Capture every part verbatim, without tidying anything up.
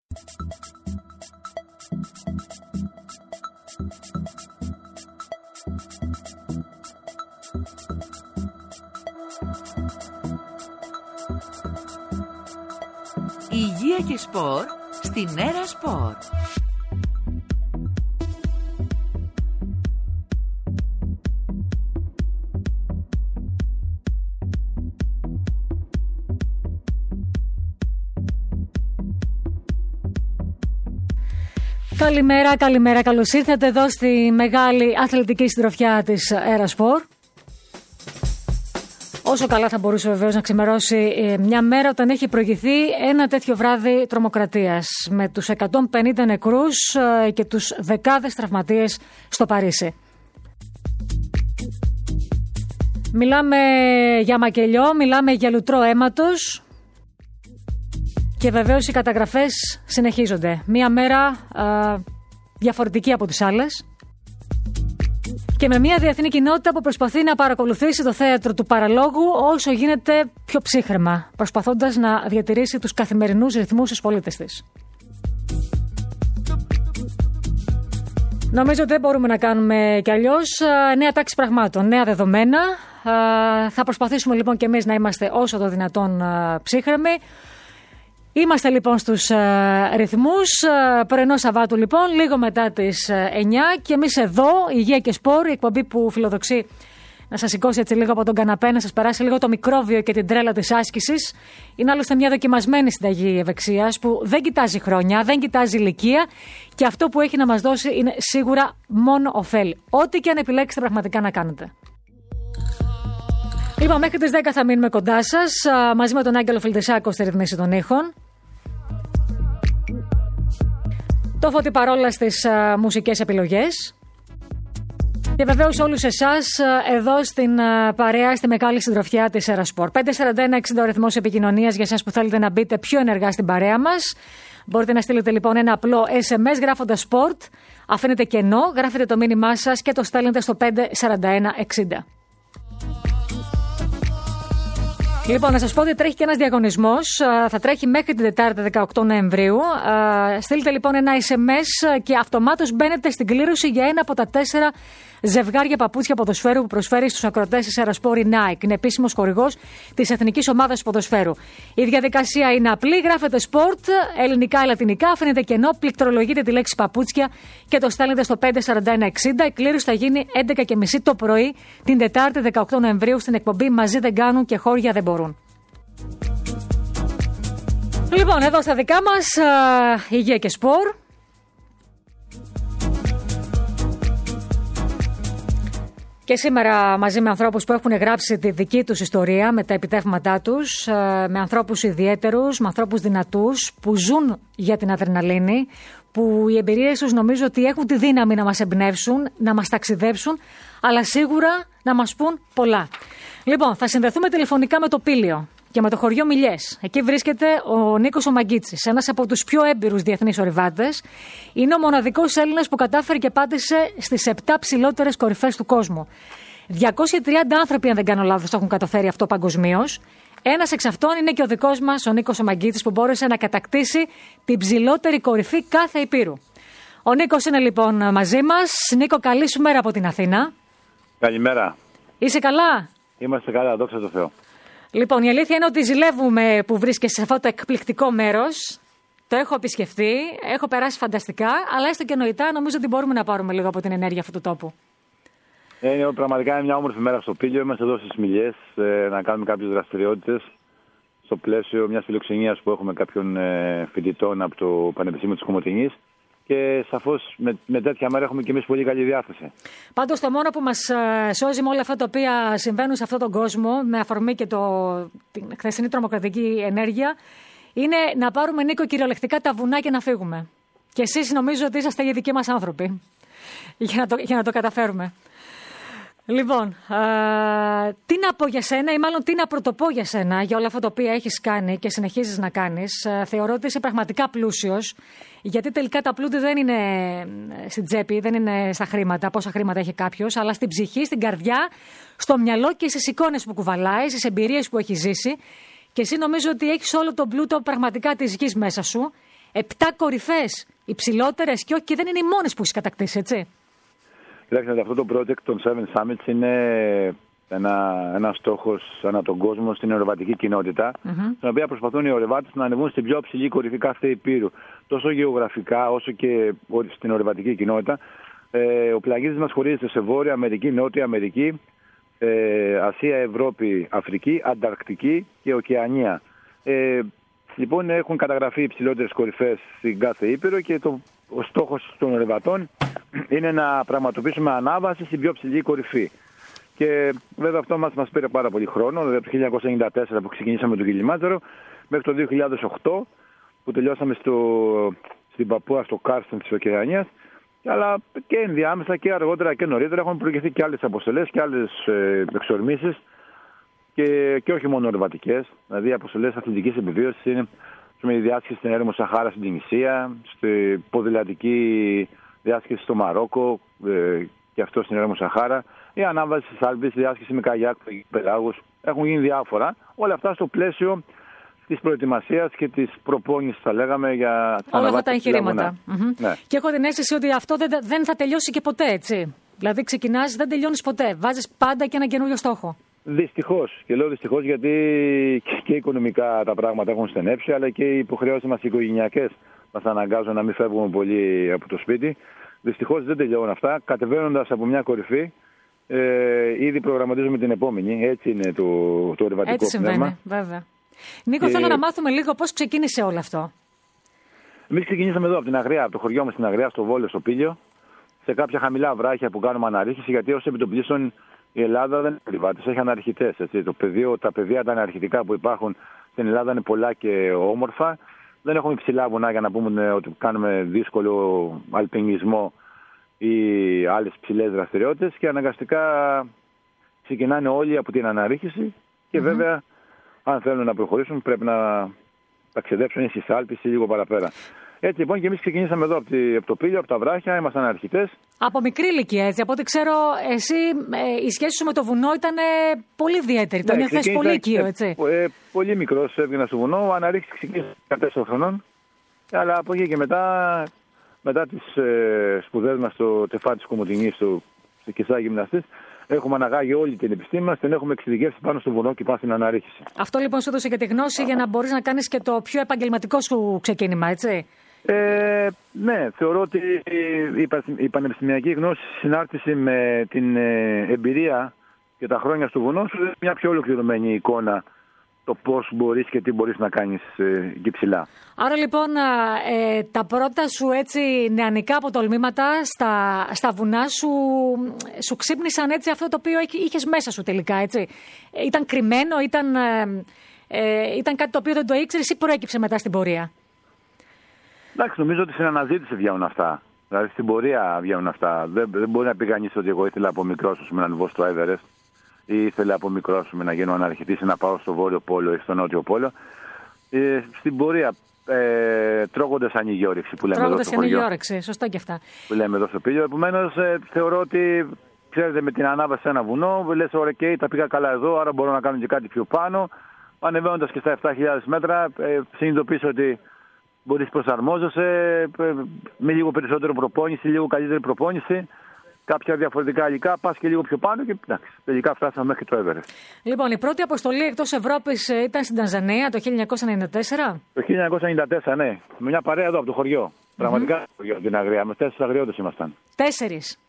Υγεία και σπορ στην Έρα Σπορ. Καλημέρα, καλημέρα, καλώς ήρθατε εδώ στη μεγάλη αθλητική συντροφιά της Έρα Σπορ. Όσο καλά θα μπορούσε βεβαίως να ξημερώσει μια μέρα όταν έχει προηγηθεί ένα τέτοιο βράδυ τρομοκρατίας με τους εκατόν πενήντα νεκρούς και τους δεκάδες τραυματίες στο Παρίσι. Μιλάμε για μακελιό, μιλάμε για λουτρό αίματος και βεβαίως οι καταγραφές συνεχίζονται. Μια μέρα α, διαφορετική από τις άλλες. Και με μια διεθνή κοινότητα που προσπαθεί να παρακολουθήσει το θέατρο του παραλόγου όσο γίνεται πιο ψύχραιμα, προσπαθώντας να διατηρήσει τους καθημερινούς ρυθμούς στους πολίτες της. Νομίζω ότι δεν μπορούμε να κάνουμε κι αλλιώς. Νέα τάξη πραγμάτων, νέα δεδομένα. Θα προσπαθήσουμε λοιπόν και εμείς να είμαστε όσο το δυνατόν ψύχρεμοι. Είμαστε λοιπόν στους uh, ρυθμούς, uh, πρωινό Σαββάτου λοιπόν, λίγο μετά τις uh, εννιά και εμείς εδώ, Υγεία και Σπορ, η εκπομπή που φιλοδοξεί να σας σηκώσει έτσι λίγο από τον καναπέ, να σας περάσει λίγο το μικρόβιο και την τρέλα της άσκησης. Είναι άλλωστε μια δοκιμασμένη συνταγή ευεξίας που δεν κοιτάζει χρόνια, δεν κοιτάζει ηλικία και αυτό που έχει να μας δώσει είναι σίγουρα μόνο ωφέλη. Ό,τι και αν επιλέξετε πραγματικά να κάνετε. Λοιπόν, μέχρι τις δέκα θα μείνουμε κοντά σας, μαζί με τον Άγγελο Φιλτεσάκο στη ρυθμίση των ήχων. Το Φώτη Παρόλα στις α, μουσικές επιλογές. Και βεβαίως όλους εσάς α, εδώ στην α, παρέα, στη μεγάλη συντροφιά της Έρα Σπορ. πέντε τέσσερα ένα εξήντα ο αριθμός επικοινωνίας για εσάς που θέλετε να μπείτε πιο ενεργά στην παρέα μας. Μπορείτε να στείλετε λοιπόν ένα απλό ες εμ ες γράφοντας Sport, αφήνετε κενό, γράφετε το μήνυμά σας και το στέλνετε στο πέντε τέσσερα ένα εξήντα. Λοιπόν, να σας πω ότι τρέχει και ένας διαγωνισμός. Θα τρέχει μέχρι την Τετάρτη δεκαοκτώ Νοεμβρίου. Στείλτε λοιπόν ένα ες εμ ες και αυτομάτως μπαίνετε στην κλήρωση για ένα από τα τέσσερα ζευγάρια παπούτσια ποδοσφαίρου που προσφέρει στους ακροατές της Έρα Σπορ η Nike. Είναι επίσημος χορηγός της Εθνικής Ομάδας Ποδοσφαίρου. Η διαδικασία είναι απλή. Γράφετε Sport, ελληνικά ή λατινικά, αφήνετε κενό, πληκτρολογείτε τη λέξη παπούτσια και το στέλνετε στο πέντε τέσσερα ένα εξήντα. Η κλήρωση θα γίνει έντεκα και μισή το πρωί την Τετάρτη δεκαοκτώ Νοεμβρίου στην εκπομπή Μαζί δεν κάνουν και χώρια δεν μπορούν. Λοιπόν, εδώ στα δικά μας, α, Υγεία και Σπορ. Και σήμερα μαζί με ανθρώπους που έχουν γράψει τη δική τους ιστορία με τα επιτεύγματά τους, με ανθρώπους ιδιαίτερους, με ανθρώπους δυνατούς που ζουν για την αδρεναλίνη, που οι εμπειρίες τους νομίζω ότι έχουν τη δύναμη να μας εμπνεύσουν, να μας ταξιδέψουν, αλλά σίγουρα να μας πούν πολλά. Λοιπόν, θα συνδεθούμε τηλεφωνικά με το Πήλιο και με το χωριό Μιλιές. Εκεί βρίσκεται ο Νίκος ο Μαγκίτσης, ένας από τους πιο έμπειρους διεθνείς ορειβάτες. Είναι ο μοναδικός Έλληνας που κατάφερε και πάτησε στις επτά ψηλότερες κορυφές του κόσμου. διακόσιοι τριάντα άνθρωποι, αν δεν κάνω λάθος, το έχουν καταφέρει αυτό παγκοσμίως. Ένας εξ αυτών είναι και ο δικός μας, ο Νίκος ο Μαγκίτσης, που μπόρεσε να κατακτήσει την ψηλότερη κορυφή κάθε υπήρου. Ο Νίκος είναι λοιπόν μαζί μας. Νίκο, καλή σου μέρα από την Αθήνα. Καλημέρα. Είσαι καλά? Είμαστε καλά, δόξα τω Θεώ. Λοιπόν, η αλήθεια είναι ότι ζηλεύουμε που βρίσκεσαι σε αυτό το εκπληκτικό μέρος. Το έχω επισκεφτεί, έχω περάσει φανταστικά, αλλά έστω και νοητά νομίζω ότι μπορούμε να πάρουμε λίγο από την ενέργεια αυτού του τόπου. Ε, πραγματικά είναι μια όμορφη μέρα στο Πήλιο. Είμαστε εδώ στις Μιλιές ε, να κάνουμε κάποιες δραστηριότητες στο πλαίσιο μιας φιλοξενίας που έχουμε κάποιων ε, φοιτητών από το Πανεπιστήμιο της Κομοτηνής. Και σαφώς με, με τέτοια μέρα έχουμε και εμείς πολύ καλή διάθεση. Πάντως το μόνο που μας σώζει με όλα αυτά τα οποία συμβαίνουν σε αυτόν τον κόσμο, με αφορμή και το, την χθεσινή τρομοκρατική ενέργεια, είναι να πάρουμε, Νίκο, κυριολεκτικά τα βουνά και να φύγουμε. Και εσείς νομίζω ότι είσαστε οι δικοί μας άνθρωποι για να το, για να το καταφέρουμε. Λοιπόν, α, τι να πω για σένα, ή μάλλον τι να πρωτοπώ για σένα, για όλα αυτά τα οποία έχεις κάνει και συνεχίζεις να κάνεις. Α, θεωρώ ότι είσαι πραγματικά πλούσιος, γιατί τελικά τα πλούτη δεν είναι στην τσέπη, δεν είναι στα χρήματα, πόσα χρήματα έχει κάποιος, αλλά στην ψυχή, στην καρδιά, στο μυαλό και στις εικόνες που κουβαλάει, στις εμπειρίες που έχει ζήσει. Και εσύ νομίζω ότι έχεις όλο τον πλούτο πραγματικά της γης μέσα σου. Επτά κορυφές, υψηλότερες και όχι, και δεν είναι οι μόνες που έχεις κατακτήσει, έτσι. Κοιτάξτε, αυτό το project των Seven Summits είναι ένα, ένα στόχος ανά τον κόσμο στην ορειβατική κοινότητα, mm-hmm. στην οποία προσπαθούν οι ορειβάτες να ανεβούν στην πιο ψηλή κορυφή κάθε υπήρου. Τόσο γεωγραφικά όσο και στην ορειβατική κοινότητα. Ε, ο πλανήτης μας χωρίζεται σε Βόρεια Αμερική, Νότια Αμερική, ε, Ασία, Ευρώπη, Αφρική, Ανταρκτική και Οκεανία. Ε, λοιπόν, έχουν καταγραφεί οι υψηλότερες κορυφές στην κάθε ήπειρο και το, ο στόχος των ορειβατών είναι να πραγματοποιήσουμε ανάβαση στην πιο ψηλή κορυφή. Και βέβαια αυτό μας, μας πήρε πάρα πολύ χρόνο, δηλαδή από το χίλια εννιακόσια ενενήντα τέσσερα που ξεκινήσαμε τον Κιλιμάντζαρο μέχρι το δύο χιλιάδες οκτώ που τελειώσαμε στο, στην Παπούα, στο Κάρστεν της Οκεανίας. Αλλά και ενδιάμεσα και αργότερα και νωρίτερα έχουν προηγηθεί και άλλες αποστολές και άλλες ε, εξορμήσεις και, και όχι μόνο ορειβατικές. Δηλαδή αποστολές αθλητικής επιβίωσης είναι με τη διάσκηση στην έρημο Σαχάρα στην Τινησία, στη ποδηλατική διάσκηση στο Μαρόκο ε, και αυτό στην έρημο Σαχάρα, η ανάβαση στις Άλπεις, διάσκηση με καγιάκ, πελάγους. Έχουν γίνει διάφορα. Όλα αυτά στο πλαίσιο της προετοιμασίας και της προπόνησης, θα λέγαμε, για όλα αυτά τα εγχειρήματα. Mm-hmm. Ναι. Και έχω την αίσθηση ότι αυτό δεν, δεν θα τελειώσει και ποτέ, έτσι. Δηλαδή, ξεκινάς, δεν τελειώνεις ποτέ. Βάζεις πάντα και ένα καινούριο στόχο. Δυστυχώς. Και λέω δυστυχώς γιατί και οικονομικά τα πράγματα έχουν στενέψει, αλλά και οι υποχρεώσεις μας οικογενειακές μας αναγκάζουν να μην φεύγουμε πολύ από το σπίτι. Δυστυχώς δεν τελειώνουν αυτά. Κατεβαίνοντας από μια κορυφή, ε, ήδη προγραμματίζουμε την επόμενη. Έτσι είναι το, το ορειβατικό Έτσι συμβαίνει, πνεύμα. βέβαια. Νίκο, και... θέλω να μάθουμε λίγο πώς ξεκίνησε όλο αυτό. Εμείς ξεκινήσαμε εδώ από την Αγρία, από το χωριό μας στην Αγρία, στο Βόλιο, στο Πήλιο, σε κάποια χαμηλά βράχια που κάνουμε αναρρίχηση, γιατί ως επιτοπλίστων η Ελλάδα δεν είναι πριβάτης, έχει αναρχητές. Έτσι. Το πεδίο, τα πεδία τα αναρχητικά που υπάρχουν στην Ελλάδα είναι πολλά και όμορφα. Δεν έχουμε υψηλά βουνά για να πούμε ότι κάνουμε δύσκολο αλπινισμό ή άλλες ψηλές δραστηριότητες και αναγκαστικά ξεκινάνε όλοι από την αναρρίχηση και mm-hmm. βέβαια αν θέλουν να προχωρήσουν πρέπει να ταξιδέψουν στις Άλπεις ή λίγο παραπέρα. Έτσι λοιπόν και εμείς ξεκινήσαμε εδώ από, τη, από το Πήλιο, από τα βράχια, ήμασταν αρχιτές. Από μικρή ηλικία, έτσι. Από ό,τι ξέρω, εσύ ε, η σχέση σου με το βουνό ήταν ε, πολύ ιδιαίτερη. Το νιώθες πολύ οικείο, έτσι. Ε, ε, πολύ μικρός έβγαινα στο βουνό, αναρρίχηση ξεκίνησε δεκατέσσερα χρονών. Αλλά από εκεί και μετά, μετά τις ε, σπουδές μας στο Τεφά της Κομοτηνής, στο, στο Κεσά Γυμναστής, έχουμε αναγάγει όλη την επιστήμη μας, την έχουμε εξειδικεύσει πάνω στο βουνό και πάνω στην αναρρίχηση. Αυτό λοιπόν σου έδωσε και τη γνώση για να μπορείς να κάνεις και το πιο επαγγελματικό σου ξεκίνημα, έτσι. Ε, ναι, θεωρώ ότι η πανεπιστημιακή γνώση συνάρτηση με την εμπειρία και τα χρόνια στο βουνό σου είναι μια πιο ολοκληρωμένη εικόνα το πώς μπορείς και τι μπορείς να κάνεις εκεί ψηλά. Άρα λοιπόν ε, τα πρώτα σου έτσι νεανικά αποτολμήματα στα, στα βουνά σου, σου ξύπνησαν έτσι αυτό το οποίο είχες μέσα σου τελικά, έτσι. Ήταν κρυμμένο, ήταν, ε, ε, ήταν κάτι το οποίο δεν το ήξερες ή προέκυψε μετά στην πορεία? Εντάξει, νομίζω ότι στην αναζήτηση βγαίνουν αυτά. Δηλαδή στην πορεία βγαίνουν αυτά. Δεν, δεν μπορεί να πει κανείς ότι εγώ ήθελα από μικρός να ανεβώ στο Everest ή ήθελα από μικρός να γίνω αναρχητής ή να πάω στο Βόρειο Πόλο ή στο Νότιο Πόλο. Ε, στην πορεία, ε, τρώγοντας ανοιγιόρυξη που λέμε εδώ στο χωριό. Τρώγοντας ανοιγιόρυξη, σωστά και αυτά. Που λέμε εδώ στο Πήλιο. Επομένως, ε, θεωρώ ότι, ξέρετε, με την ανάβαση σε ένα βουνό, λες, ωραία, okay, τα πήγα καλά εδώ, άρα μπορώ να κάνω και κάτι πιο πάνω. Ανεβαίνοντας και στα επτά χιλιάδες μέτρα, ε, συνειδητοποιήσω ότι μπορείς προσαρμόζεσαι με λίγο περισσότερο προπόνηση, λίγο καλύτερη προπόνηση, κάποια διαφορετικά υλικά, πας και λίγο πιο πάνω και εντάξει, τελικά φτάσαμε μέχρι το Everest. Λοιπόν, η πρώτη αποστολή εκτός Ευρώπης ήταν στην Τανζανία το χίλια εννιακόσια ενενήντα τέσσερα. Το χίλια εννιακόσια ενενήντα τέσσερα, ναι. Με μια παρέα εδώ από το χωριό. Mm-hmm. Πραγματικά από το χωριό, την Αγρία. Με τέσσερις αγριώτες ήμασταν. Τέσσερις.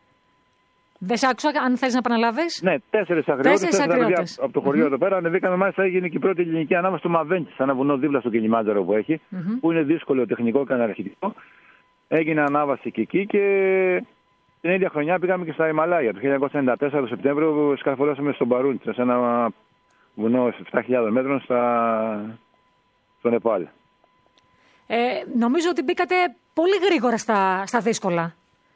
Δεν σ' άκουσα, αν θέλεις να επαναλάβεις. Ναι, τέσσερις αγριώτες. Τέσσερις αγριώτες. Από το χωριό mm-hmm. εδώ πέρα ανεβήκαμε, μάλιστα έγινε και η πρώτη ελληνική ανάβαση στο Μαβέντσι, σε ένα βουνό δίπλα στο Κιλιμάντζαρο που έχει, mm-hmm. που είναι δύσκολο τεχνικό και αναρχητικό. Έγινε ανάβαση και εκεί και την ίδια χρονιά πήγαμε και στα Ιμαλάια. Το χίλια εννιακόσια ενενήντα τέσσερα το Σεπτέμβριο σκαρφολώσαμε στον Μπαρούντ, σε ένα βουνό επτά χιλιάδες μέτρων στα... στο Νεπάλ. Ε, νομίζω ότι μπήκατε πολύ γρήγορα στα, στα δύσκολα.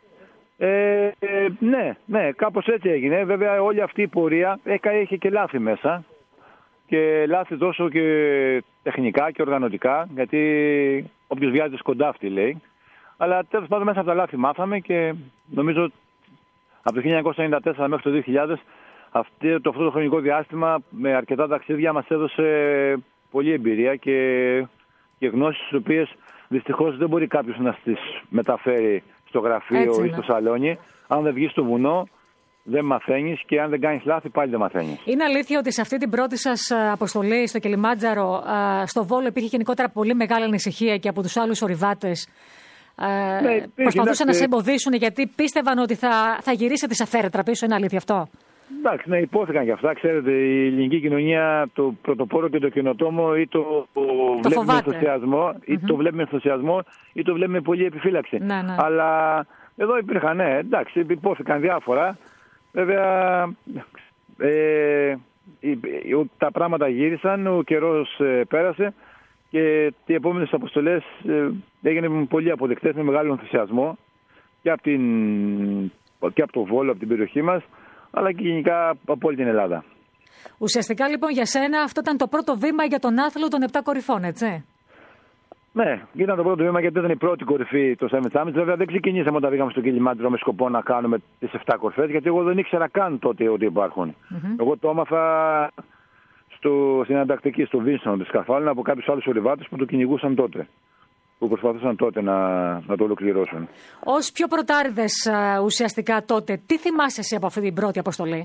Ε, ε, ναι, ναι, κάπως έτσι έγινε. Βέβαια όλη αυτή η πορεία είχε και λάθη μέσα. Και λάθη τόσο και τεχνικά και οργανωτικά, γιατί όποιος βιάζεται σκοντάφτει λέει. Αλλά τέλος πάντων μέσα από τα λάθη μάθαμε και νομίζω από το χίλια εννιακόσια ενενήντα τέσσερα μέχρι το δύο χιλιάδες αυτό το, αυτό το χρονικό διάστημα με αρκετά ταξίδια μας έδωσε πολλή εμπειρία και, και γνώσεις τις οποίες Δυστυχώς δεν μπορεί κάποιος να τις μεταφέρει στο γραφείο ή στο σαλόνι. Αν δεν βγεις στο βουνό, δεν μαθαίνεις, και αν δεν κάνεις λάθη, πάλι δεν μαθαίνεις. Είναι αλήθεια ότι σε αυτή την πρώτη σας αποστολή στο Κιλιμάντζαρο, στο Βόλο, υπήρχε γενικότερα πολύ μεγάλη ανησυχία και από τους άλλους ορειβάτες? Ναι, ε, προσπαθούσαν να σε εμποδίσουν γιατί πίστευαν ότι θα, θα γυρίσετε σε αφαίρετρα πίσω? Είναι αλήθεια αυτό? Εντάξει, ναι, υπόθηκαν και αυτά. Ξέρετε, η ελληνική κοινωνία, το πρωτοπόρο και το καινοτόμο, ή το, το, το βλέπει με ενθουσιασμό, ή mm-hmm. το βλέπει με ενθουσιασμό, ή το βλέπει με πολύ επιφύλαξη. Ναι, ναι. Αλλά εδώ υπήρχαν, ναι, εντάξει, υπόθηκαν διάφορα. Βέβαια, ε, τα πράγματα γύρισαν, ο καιρός ε, πέρασε και οι επόμενες αποστολές ε, έγιναν πολύ αποδεκτές, με μεγάλο ενθουσιασμό και από, την, και από το Βόλο, από την περιοχή μας, αλλά και γενικά από όλη την Ελλάδα. Ουσιαστικά λοιπόν για σένα αυτό ήταν το πρώτο βήμα για τον άθλο των επτά κορυφών, έτσι? Ναι, ήταν το πρώτο βήμα, γιατί ήταν η πρώτη κορυφή το Summit Summit. Βέβαια δεν ξεκινήσαμε όταν πήγαμε στο Κιλιμάντζαρο με σκοπό να κάνουμε τις επτά κορυφές, γιατί εγώ δεν ήξερα καν τότε ότι υπάρχουν. Mm-hmm. Εγώ το έμαθα στο, στην αντακτική, στο Βίνσον της Καρφάλαινα, από κάποιους άλλους ορειβάτες που το κυνηγούσαν τότε, που προσπαθούσαν τότε να, να το ολοκληρώσουν. Ως πιο πρωτάριδες ουσιαστικά τότε, τι θυμάσαι εσύ από αυτή την πρώτη αποστολή?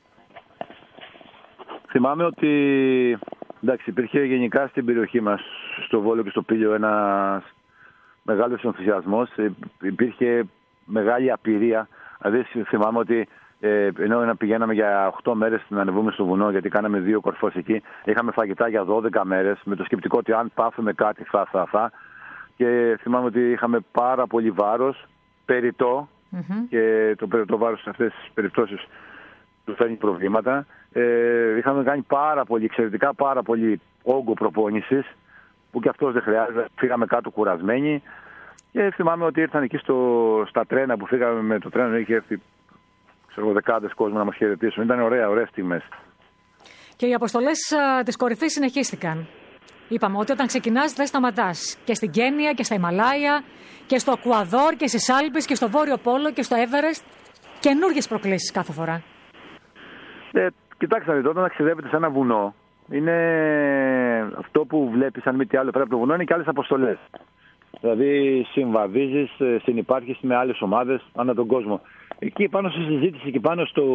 Θυμάμαι ότι εντάξει, υπήρχε γενικά στην περιοχή μας, στο Βόλο και στο Πήλιο, ένας μεγάλος ενθουσιασμός. Υπήρχε μεγάλη απειρία. Δηλαδή θυμάμαι ότι ε, ενώ πηγαίναμε για οκτώ μέρες να ανεβούμε στο βουνό, γιατί κάναμε δύο κορφές εκεί, είχαμε φαγητά για δώδεκα μέρες, με το σκεπτικό ότι αν πάθουμε κάτι θα, θα, θα. Και θυμάμαι ότι είχαμε πάρα πολύ βάρος, περιττό, mm-hmm. και το περιττό βάρος σε αυτές τις περιπτώσεις του φέρνει προβλήματα. Ε, είχαμε κάνει πάρα πολύ, εξαιρετικά πάρα πολύ όγκο προπόνησης, που και αυτός δεν χρειάζεται. Φύγαμε κάτω κουρασμένοι και θυμάμαι ότι ήρθαν εκεί στο, στα τρένα που φύγαμε με το τρένο, είχε έρθει ξέρω, δεκάδες κόσμου να μας χαιρετήσουν. Ήταν ωραία, ωραίες στιγμές. Και οι αποστολές α, της κορυφής συνεχίστηκαν. Είπαμε ότι όταν ξεκινάς δεν σταματάς. Και στην Κένια και στα Ιμαλάια και στο Εκουαδόρ και στις Άλπεις και στο Βόρειο Πόλο και στο Έβερεστ. Καινούργιες προκλήσεις κάθε φορά. Ε, κοιτάξτε, τότε να ταξιδεύετε σε ένα βουνό, είναι αυτό που βλέπεις, αν μη τι άλλο πέρα από το βουνό, είναι και άλλες αποστολές. Δηλαδή συμβαδίζεις, συνυπάρχεις με άλλες ομάδες ανά τον κόσμο. Εκεί πάνω στη συζήτηση και πάνω στο,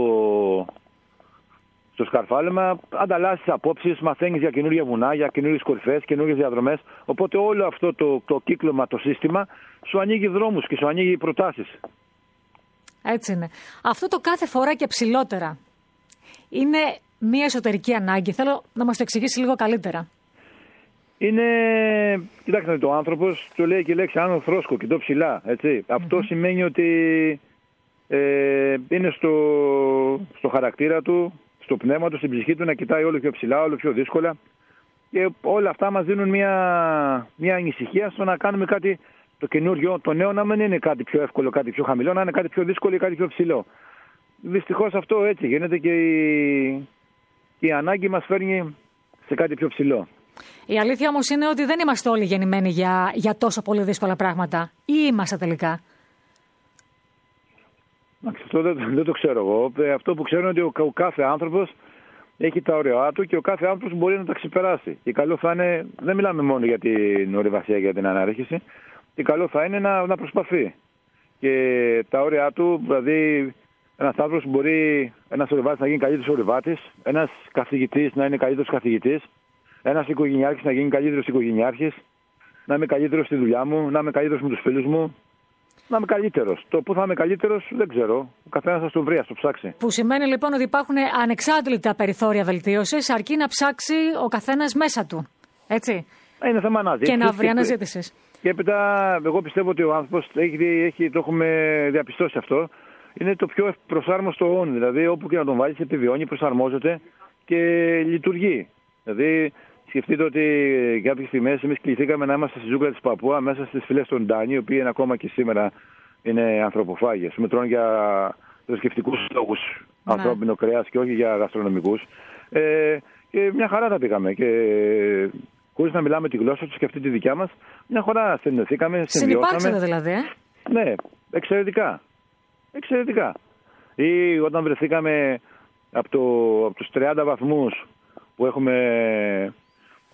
στο σκαρφάλαιμα ανταλλάσσεις απόψεις, μαθαίνεις για καινούργια βουνά, για καινούργιες κορυφές, καινούργιες διαδρομές. Οπότε όλο αυτό το, το κύκλωμα, το σύστημα σου ανοίγει δρόμους και σου ανοίγει προτάσεις. Έτσι είναι. Αυτό το κάθε φορά και ψηλότερα είναι μια εσωτερική ανάγκη. Θέλω να μας το εξηγήσει λίγο καλύτερα. Είναι, κοιτάξτε, το άνθρωπος, το λέει και η λέξη άνω θρόσκο, κοιτώ ψηλά, έτσι. Mm-hmm. Αυτό σημαίνει ότι ε, είναι στο, στο χαρακτήρα του, στο πνεύμα του, στην ψυχή του, να κοιτάει όλο πιο ψηλά, όλο πιο δύσκολα. Και όλα αυτά μας δίνουν μια, μια ανησυχία στο να κάνουμε κάτι το καινούριο, το νέο, να μην είναι κάτι πιο εύκολο, κάτι πιο χαμηλό, να είναι κάτι πιο δύσκολο ή κάτι πιο ψηλό. Δυστυχώς αυτό έτσι γίνεται και η, και η ανάγκη μας φέρνει σε κάτι πιο ψηλό. Η αλήθεια όμως είναι ότι δεν είμαστε όλοι γεννημένοι για, για τόσο πολύ δύσκολα πράγματα. Ή είμαστε τελικά? Αυτό δεν, δεν το ξέρω εγώ. Αυτό που ξέρω είναι ότι ο, ο κάθε άνθρωπος έχει τα ωριά του και ο κάθε άνθρωπος μπορεί να τα ξεπεράσει. Και καλό θα είναι, δεν μιλάμε μόνο για την ορειβασία, για την αναρρύχηση, και καλό θα είναι να, να προσπαθεί. Και τα ωριά του, δηλαδή ένας άνθρωπος μπορεί, ένας ορειβάτης να γίνει καλύτερος ορειβάτης, ένας καθηγητής να είναι καλύτερος καθηγητής, ένας οικογενειάρχης να γίνει καλύτερος οικογενειάρχης, να είμαι καλύτερος στη δουλειά μου, να είμαι καλύτερος με τους φίλους μου, να είμαι καλύτερος. Το που θα είμαι καλύτερος δεν ξέρω. Ο καθένας θα το βρει, θα το ψάξει. Που σημαίνει λοιπόν ότι υπάρχουν ανεξάντλητα περιθώρια βελτίωσης, αρκεί να ψάξει ο καθένας μέσα του. Έτσι. Είναι θέμα αναζήτησης. Και να βρει αναζήτηση. Και έπειτα, εγώ πιστεύω ότι ο άνθρωπος έχει, έχει, το έχουμε διαπιστώσει αυτό. Είναι το πιο προσάρμοστο όν. Δηλαδή, όπου και να τον βάλεις, επιβιώνει, προσαρμόζεται και λειτουργεί. Δηλαδή, σκεφτείτε ότι κάποιες στιγμές εμείς κληθήκαμε να είμαστε στη ζούγκλα της Παππούα, μέσα στις φυλές των Ντάνι, οι οποίοι είναι ακόμα και σήμερα είναι ανθρωποφάγες. Με τρώνε για θρησκευτικούς λόγους, ναι, ανθρώπινο κρέας και όχι για γαστρονομικούς. Ε, και μια χαρά τα πήγαμε. Και χωρίς να μιλάμε τη γλώσσα τους και αυτή τη δικιά μας, μια χαρά συνδεθήκαμε, συνδυώσαμε. Συνυπάρξατε δηλαδή, ε? Ναι, εξαιρετικά. Εξαιρετικά. Ή όταν βρεθήκαμε από, το, από τους τριάντα βαθμούς που έχουμε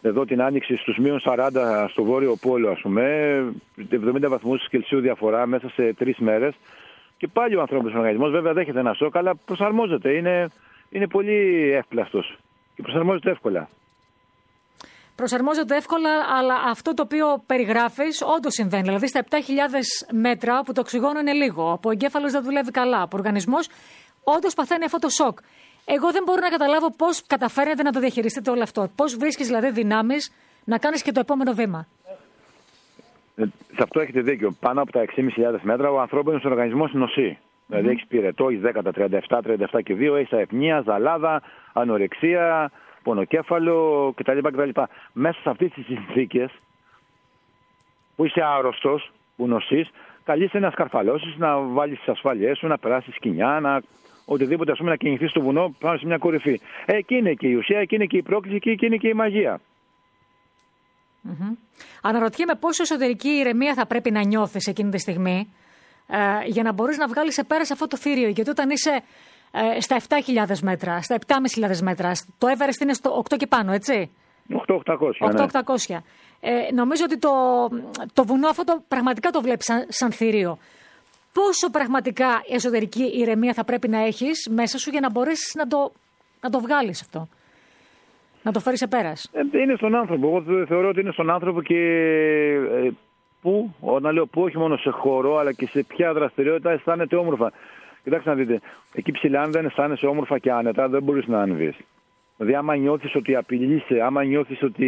εδώ την άνοιξη στους μείον σαράντα στο Βόρειο Πόλο, ας πούμε, εβδομήντα βαθμούς Κελσίου διαφορά μέσα σε τρεις μέρες. Και πάλι ο ανθρώπινος οργανισμός βέβαια δέχεται ένα σοκ, αλλά προσαρμόζεται. Είναι, είναι πολύ εύπλαστος και προσαρμόζεται εύκολα. Προσαρμόζεται εύκολα, αλλά αυτό το οποίο περιγράφεις όντως συμβαίνει. Δηλαδή στα επτά χιλιάδες μέτρα που το οξυγόνο είναι λίγο, που ο εγκέφαλος δεν δουλεύει καλά, που ο οργανισμός όντως παθαίνει αυτό το σοκ. Εγώ δεν μπορώ να καταλάβω πώς καταφέρετε να το διαχειριστείτε όλο αυτό. Πώς βρίσκεις δηλαδή δυνάμεις να κάνεις και το επόμενο βήμα. Ε, σε αυτό έχετε δίκιο. Πάνω από τα έξι χιλιάδες πεντακόσια μέτρα ο ανθρώπινος οργανισμός νοσεί. Mm. Δηλαδή έχει πυρετό, έχει δέκα, τριάντα επτά, τριάντα επτά και δύο, έχει αϊπνία, ζαλάδα, ανορεξία, πονοκέφαλο κτλ. κτλ. Μέσα σε αυτές τις συνθήκες που είσαι άρρωστος, που νοσείς, καλείσαι να σκαρφαλώσεις, να βάλεις τις ασφάλειές σου, να περάσεις σκοινιά, να οτιδήποτε, ας πούμε, να κινηθείς στο βουνό πάνω σε μια κορυφή. Ε, εκεί είναι και η ουσία, εκεί είναι και η πρόκληση και εκεί είναι και η μαγεία. Mm-hmm. Αναρωτιέμαι πόσο εσωτερική ηρεμία θα πρέπει να νιώθεις εκείνη τη στιγμή ε, για να μπορείς να βγάλεις σε πέρας αυτό το θήριο. Γιατί όταν είσαι ε, στα επτά χιλιάδες μέτρα, στα επτά χιλιάδες πεντακόσια μέτρα, το Everest είναι στο οκτώ και πάνω, έτσι. οκτώ χιλιάδες οκτακόσια. οκτώ χιλιάδες οκτακόσια. Ναι. Ε, νομίζω ότι το, το βουνό αυτό το, πραγματικά το βλέπεις σαν, σαν θηρίο. Πόσο πραγματικά εσωτερική ηρεμία θα πρέπει να έχεις μέσα σου για να μπορέσεις να το, να το βγάλεις αυτό, να το φέρεις σε πέρας. Ε, είναι στον άνθρωπο. Εγώ θεωρώ ότι είναι στον άνθρωπο και ε, που, όταν λέω που, όχι μόνο σε χώρο, αλλά και σε ποια δραστηριότητα αισθάνεται όμορφα. Κοιτάξτε να δείτε, εκεί ψηλά αν δεν αισθάνεσαι όμορφα και άνετα, δεν μπορείς να ανεβείς. Δηλαδή άμα νιώθεις ότι απειλείσαι, άμα νιώθεις ότι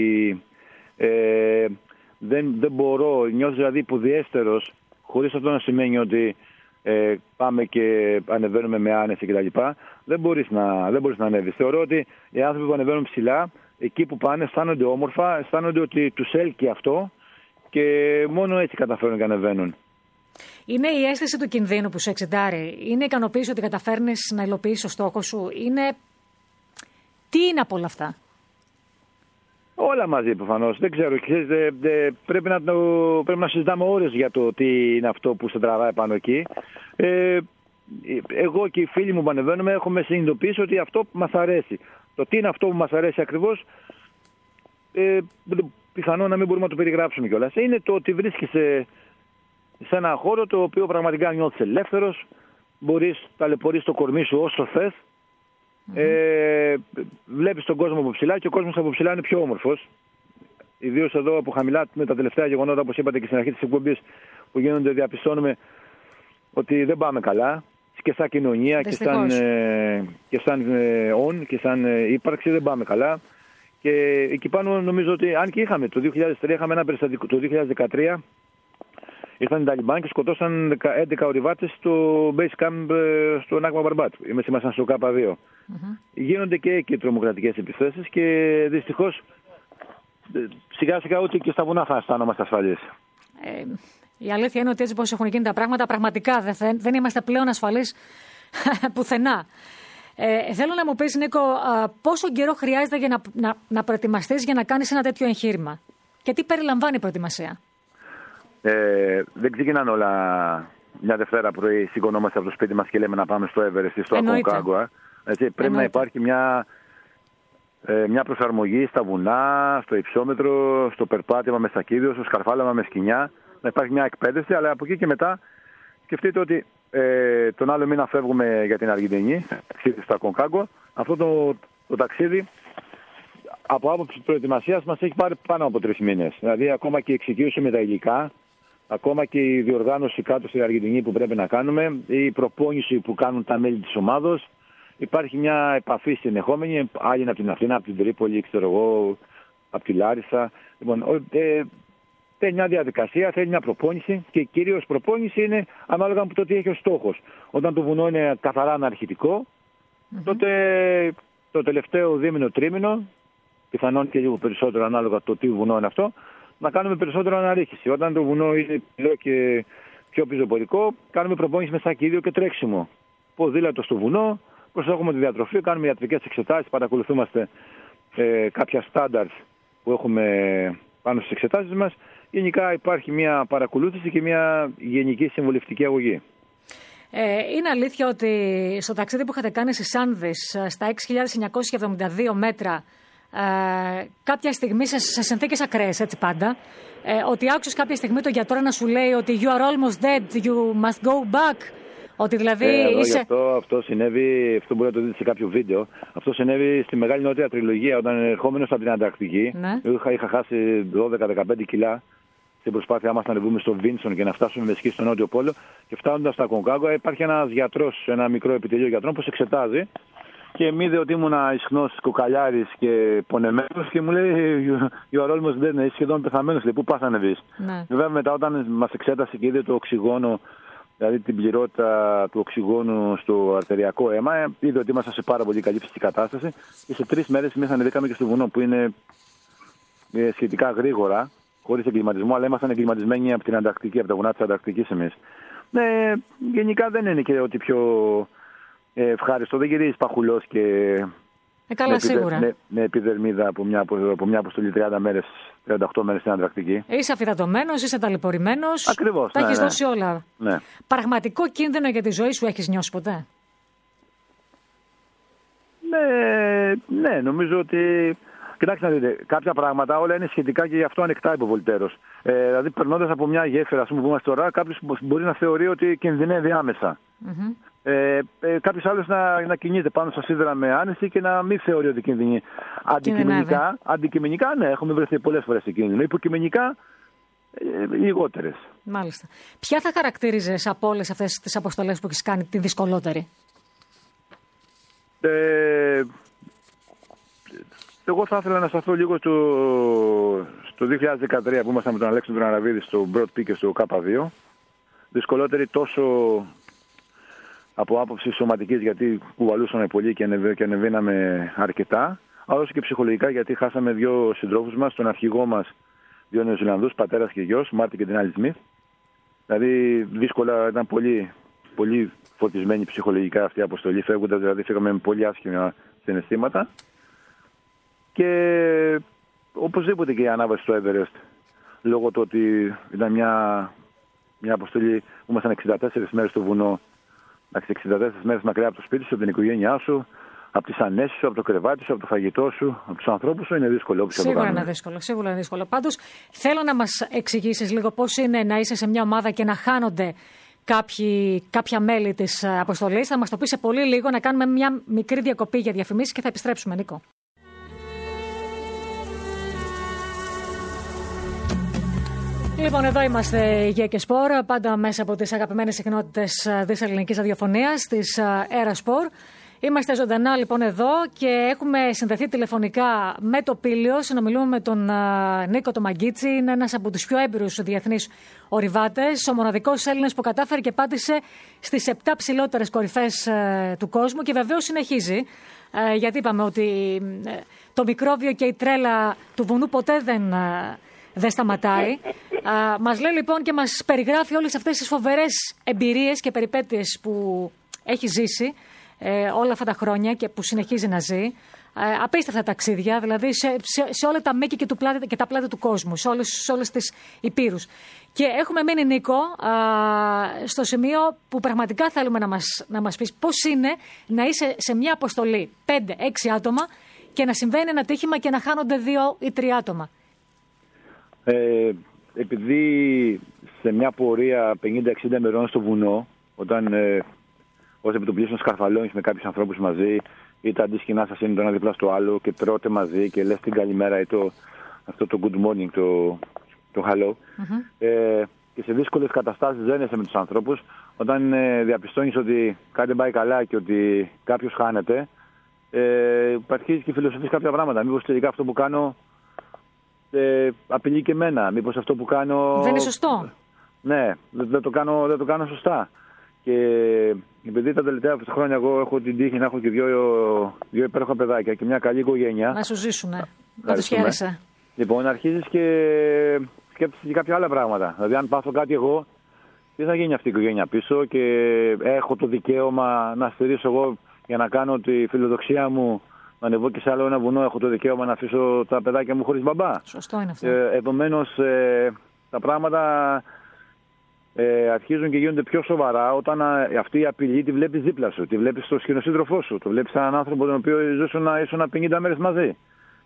ε, δεν, δεν μπορώ, νιώθεις δηλαδή υποδιέστερος, χωρίς αυτό να σημαίνει ότι ε, πάμε και ανεβαίνουμε με άνεση κτλ. Δεν μπορείς να, δεν μπορείς να ανέβεις. Θεωρώ ότι οι άνθρωποι που ανεβαίνουν ψηλά, εκεί που πάνε, αισθάνονται όμορφα, αισθάνονται ότι τους έλκει αυτό και μόνο έτσι καταφέρουν και ανεβαίνουν. Είναι η αίσθηση του κινδύνου που σου εξεντάρει. Είναι η ικανοποίηση ότι καταφέρνεις να υλοποιήσεις το στόχο σου. Είναι... Τι είναι από όλα αυτά? Όλα μαζί προφανώς. Δεν ξέρω. Ξέρεις, δε, δε, πρέπει, να το, πρέπει να συζητάμε ώρες για το τι είναι αυτό που σε τραβάει πάνω εκεί. Ε, εγώ και οι φίλοι μου που ανεβαίνουμε έχουμε συνειδητοποιήσει ότι αυτό μας αρέσει. Το τι είναι αυτό που μας αρέσει ακριβώς, ε, πιθανό να μην μπορούμε να το περιγράψουμε κιόλας. Είναι το ότι βρίσκεσαι σε ένα χώρο το οποίο πραγματικά νιώθεις ελεύθερος, μπορείς να ταλαιπωρείς το κορμί σου όσο θες. Mm-hmm. Ε, βλέπεις τον κόσμο από ψηλά και ο κόσμος από ψηλά είναι πιο όμορφος. Ιδίως εδώ από χαμηλά με τα τελευταία γεγονότα, όπως είπατε και στην αρχή της εκπομπής που γίνονται, διαπιστώνουμε ότι δεν πάμε καλά και σαν κοινωνία και σαν, ε, και σαν ε, όν και σαν ε, ύπαρξη δεν πάμε καλά. Και εκεί πάνω νομίζω ότι αν και είχαμε το δύο χιλιάδες τρία, είχαμε ένα περιστατικό το δύο χιλιάδες δεκατρία. Ήρθαν οι Ταλιμπάν και σκοτώσαν έντεκα ορειβάτες στο base camp στο Νάγμα Μπαρμπάτ. Ήμασταν στο Κάπα δύο. Mm-hmm. Γίνονται και εκεί τρομοκρατικές επιθέσεις και δυστυχώς σιγά σιγά ούτε και στα βουνά θα αισθάνομαστε ασφαλείς. Ε, η αλήθεια είναι ότι έτσι πως έχουν γίνει τα πράγματα, πραγματικά δεν, δεν είμαστε πλέον ασφαλείς πουθενά. Ε, θέλω να μου πεις, Νίκο, α, πόσο καιρό χρειάζεται για να, να, να προετοιμαστείς για να κάνεις ένα τέτοιο εγχείρημα και τι περιλαμβάνει η προετοιμασία? Ε, δεν ξεκινάνε όλα μια Δευτέρα πρωί, σηκωνόμαστε από το σπίτι μας και λέμε να πάμε στο Everest ή στο Aconcagua. Πρέπει Εννοείται. να υπάρχει μια, ε, μια προσαρμογή στα βουνά, στο υψόμετρο, στο περπάτημα με σακίδιο, στο σκαρφάλαμα με σκοινιά. Να υπάρχει μια εκπαίδευση, αλλά από εκεί και μετά σκεφτείτε ότι ε, τον άλλο μήνα φεύγουμε για την Αργεντινή, στο Aconcagua. Αυτό το, το ταξίδι από άποψη προετοιμασίας μας έχει πάρει πάνω από τρεις μήνες. Δηλαδή ακόμα και η εξοικείωση με τα υλικά, ακόμα και η διοργάνωση κάτω στην Αργεντινή που πρέπει να κάνουμε, η προπόνηση που κάνουν τα μέλη της ομάδος. Υπάρχει μια επαφή συνεχόμενη, άλλοι είναι από την Αθήνα, από την Τρίπολη, ξέρω εγώ, από τη Λάρισα. Λοιπόν, ε, θέλει μια διαδικασία, θέλει μια προπόνηση και κυρίως προπόνηση είναι ανάλογα με το τι έχει ο στόχος. Όταν το βουνό είναι καθαρά αναρχητικό, mm-hmm. τότε το τελευταίο δίμηνο, τρίμηνο, πιθανόν και λίγο περισσότερο ανάλογα το τι βουνό είναι αυτό, να κάνουμε περισσότερο αναρρίχηση. Όταν το βουνό είναι ψηλό και πιο πιζοπορικό, κάνουμε προπόνηση με σακίδιο και τρέξιμο. Ποδήλατο στο βουνό, προσέχουμε τη διατροφή, κάνουμε ιατρικές εξετάσεις, παρακολουθούμαστε ε, κάποια στάνταρτ που έχουμε πάνω στις εξετάσεις μας. Γενικά υπάρχει μια παρακολούθηση και μια γενική συμβουλευτική αγωγή. Ε, είναι αλήθεια ότι στο ταξίδι που είχατε κάνει στις Άνδες, στα έξι χιλιάδες εννιακόσια εβδομήντα δύο μέτρα, ε, κάποια στιγμή σε, σε συνθήκες ακραίες, έτσι πάντα, ε, ότι άκουσες κάποια στιγμή τον γιατρό να σου λέει ότι you are almost dead, you must go back. Ότι δηλαδή ε, είσαι... αυτό, αυτό συνέβη, αυτό μπορεί να το δείτε σε κάποιο βίντεο. Αυτό συνέβη στη μεγάλη νότια τριλογία, όταν ερχόμενος από την Ανταρκτική. Ναι. Είχα, είχα χάσει δώδεκα με δεκαπέντε κιλά στην προσπάθειά μας να ανεβούμε στο Βίνσον και να φτάσουμε με σκι στο Νότιο Πόλο. Και φτάνοντας στα Κονκάγκουα, υπάρχει ένας γιατρός, ένα μικρό επιτελείο γιατρών που σε εξετάζει. Και με είδε ότι ήμουν ισχνός, κοκαλιάρης και πονεμένος και μου λέει you are almost dead, είσαι σχεδόν πεθαμένος. Λέει, πού πας να ανεβείς. Ναι. Βέβαια μετά όταν μας εξέτασε και είδε το οξυγόνο, δηλαδή την πληρότητα του οξυγόνου στο αρτεριακό αίμα, είδε ότι ήμασταν σε πάρα πολύ καλή φυσική κατάσταση και σε τρεις μέρες μέσα ανεβήκαμε και στο βουνό που είναι σχετικά γρήγορα, χωρίς εγκληματισμό, αλλά ήμασταν εγκληματισμένοι από την Ανταρκτική, από τα βουνά της Ανταρκτικής εμείς. Ναι, γενικά δεν είναι και ότι πιο ευχάριστο, δεν γυρίζεις παχουλός και ε, καλά, με, σίγουρα. με, με επιδερμίδα από μια, από μια αποστολή τριάντα μέρες, τριάντα οκτώ μέρες στην Ανταρκτική. Είσαι αφυδατωμένος, είσαι ταλαιπωρημένος. Ακριβώς. Τα ναι, έχεις ναι. δώσει όλα. Ναι. Πραγματικό κίνδυνο για τη ζωή σου έχεις νιώσει ποτέ? Ναι, ναι, νομίζω ότι... Κοιτάξτε να δείτε, κάποια πράγματα όλα είναι σχετικά και γι' αυτό ανεκτά είπε ο Βολτέρος. Ε, δηλαδή, περνώντας από μια γέφυρα, ας πούμε, που είμαστε τώρα, κάποιος μπορεί να θεωρεί ότι κινδυνεύει άμεσα. Mm-hmm. Ε, ε, κάποιος άλλος να, να κινείται πάνω στα σίδερα με άνεση και να μην θεωρεί ότι κινδυνεύει. Αντικειμενικά, αντικειμενικά, ναι, έχουμε βρεθεί πολλές φορές σε κίνδυνο. Υποκειμενικά, ε, λιγότερες. Μάλιστα. Ποια θα χαρακτήριζες από όλες αυτές τις αποστολές που έχεις κάνει τη δυσκολότερη? Ε, εγώ θα ήθελα να σταθώ λίγο στο, στο δύο χιλιάδες δεκατρία που ήμασταν με τον Αλέξανδρο Αραβίδη στο Broad Peak και στο Κάπα δύο. Δυσκολότερη τόσο από άποψη σωματικής, γιατί κουβαλούσαμε πολύ και, ανεβ, και ανεβαίναμε αρκετά, αλλά όσο και ψυχολογικά, γιατί χάσαμε δύο συντρόφους μας, τον αρχηγό μας, δύο Νεοζηλανδούς, πατέρας και γιος, Μάρτιν και την Άλλη Σμιθ. Δηλαδή δύσκολα, ήταν πολύ, πολύ φωτισμένη ψυχολογικά αυτή η αποστολή, φεύγοντας, δηλαδή φύγαμε με πολύ άσχημα συναισθήματα. Και οπωσδήποτε και η ανάβαση στο Everest, λόγω του ότι ήταν μια, μια αποστολή που ήμασταν εξήντα τέσσερις μέρες στο βουνό, εξήντα τέσσερις μέρες μακριά από το σπίτι σου, από την οικογένειά σου, από τις ανέσεις σου, από το κρεβάτι σου, από το φαγητό σου, από τους ανθρώπους σου, είναι δύσκολο. Σίγουρα είναι δύσκολο, σίγουρα είναι δύσκολο. Πάντως, θέλω να μας εξηγήσεις λίγο πώς είναι να είσαι σε μια ομάδα και να χάνονται κάποιοι, κάποια μέλη της αποστολής. Θα μας το πεις σε πολύ λίγο, να κάνουμε μια μικρή διακοπή για διαφημίσεις και θα επιστρέψουμε, Νίκο. Λοιπόν, εδώ είμαστε η Γεια και Σπορ, πάντα μέσα από τις αγαπημένες συχνότητες της ελληνικής ραδιοφωνίας, της Έρα Σπορ. Είμαστε ζωντανά λοιπόν εδώ και έχουμε συνδεθεί τηλεφωνικά με το Πήλιο. Συνομιλούμε με τον Νίκο το Μαγκίτσι, είναι ένας από τους πιο έμπειρους διεθνείς ορειβάτες, ο μοναδικός Έλληνας που κατάφερε και πάτησε στις επτά ψηλότερες κορυφές του κόσμου και βεβαίως συνεχίζει. Γιατί είπαμε ότι το μικρόβιο και η τρέλα του βουνού ποτέ δεν... δεν σταματάει. Α, μας λέει λοιπόν και μας περιγράφει όλες αυτές τις φοβερές εμπειρίες και περιπέτειες που έχει ζήσει ε, όλα αυτά τα χρόνια και που συνεχίζει να ζει. Ε, απίστευτα ταξίδια, δηλαδή σε, σε, σε όλα τα μήκη και, του πλάτη, και τα πλάτη του κόσμου, σε όλες, σε όλες τις υπήρους. Και έχουμε μείνει, Νίκο, α, στο σημείο που πραγματικά θέλουμε να μας, να μας πεις πώς είναι να είσαι σε μια αποστολή πέντε έξι άτομα και να συμβαίνει ένα τύχημα και να χάνονται δύο ή τρία άτομα. Ε, επειδή σε μια πορεία πενήντα εξήντα ημερών στο βουνό, όταν ε, ως επιτοπλίστων σκαρφαλώνεις με κάποιους ανθρώπους μαζί, ή τα αντίσκηνά σας είναι το ένα δίπλα στο άλλο και τρώτε μαζί και λες την καλημέρα ή το, αυτό το good morning, το, το hello. Mm-hmm. Ε, και σε δύσκολες καταστάσεις δεν είσαι με τους ανθρώπους. Όταν ε, διαπιστώνεις ότι κάτι δεν πάει καλά και ότι κάποιος χάνεται, ε, αρχίζεις και φιλοσοφείς κάποια πράγματα. Μήπως τελικά αυτό που κάνω Ε, απειλεί και εμένα. Μήπως αυτό που κάνω... δεν είναι σωστό. Ναι, δεν, δεν, το κάνω, δεν το κάνω σωστά. Και επειδή τα τελευταία χρόνια εγώ έχω την τύχη να έχω και δύο, δύο υπέροχα παιδάκια και μια καλή οικογένεια. Να σου ζήσουνε. Να τους χαίρεσαι. Λοιπόν, αρχίζεις και σκέφτεσαι και κάποια άλλα πράγματα. Δηλαδή, αν πάθω κάτι εγώ, τι θα γίνει αυτή η οικογένεια πίσω και έχω το δικαίωμα να στηρίσω εγώ για να κάνω τη φιλοδοξία μου. Να ανεβώ και σε άλλο ένα βουνό, έχω το δικαίωμα να αφήσω τα παιδάκια μου χωρίς μπαμπά. Σωστό είναι αυτό. Ε, επομένως, ε, τα πράγματα ε, αρχίζουν και γίνονται πιο σοβαρά όταν α, αυτή η απειλή τη βλέπεις δίπλα σου, τη βλέπεις στο σκηνοσύντροφό σου, το βλέπεις έναν άνθρωπο τον οποίο ήσουν πενήντα μέρες μαζί.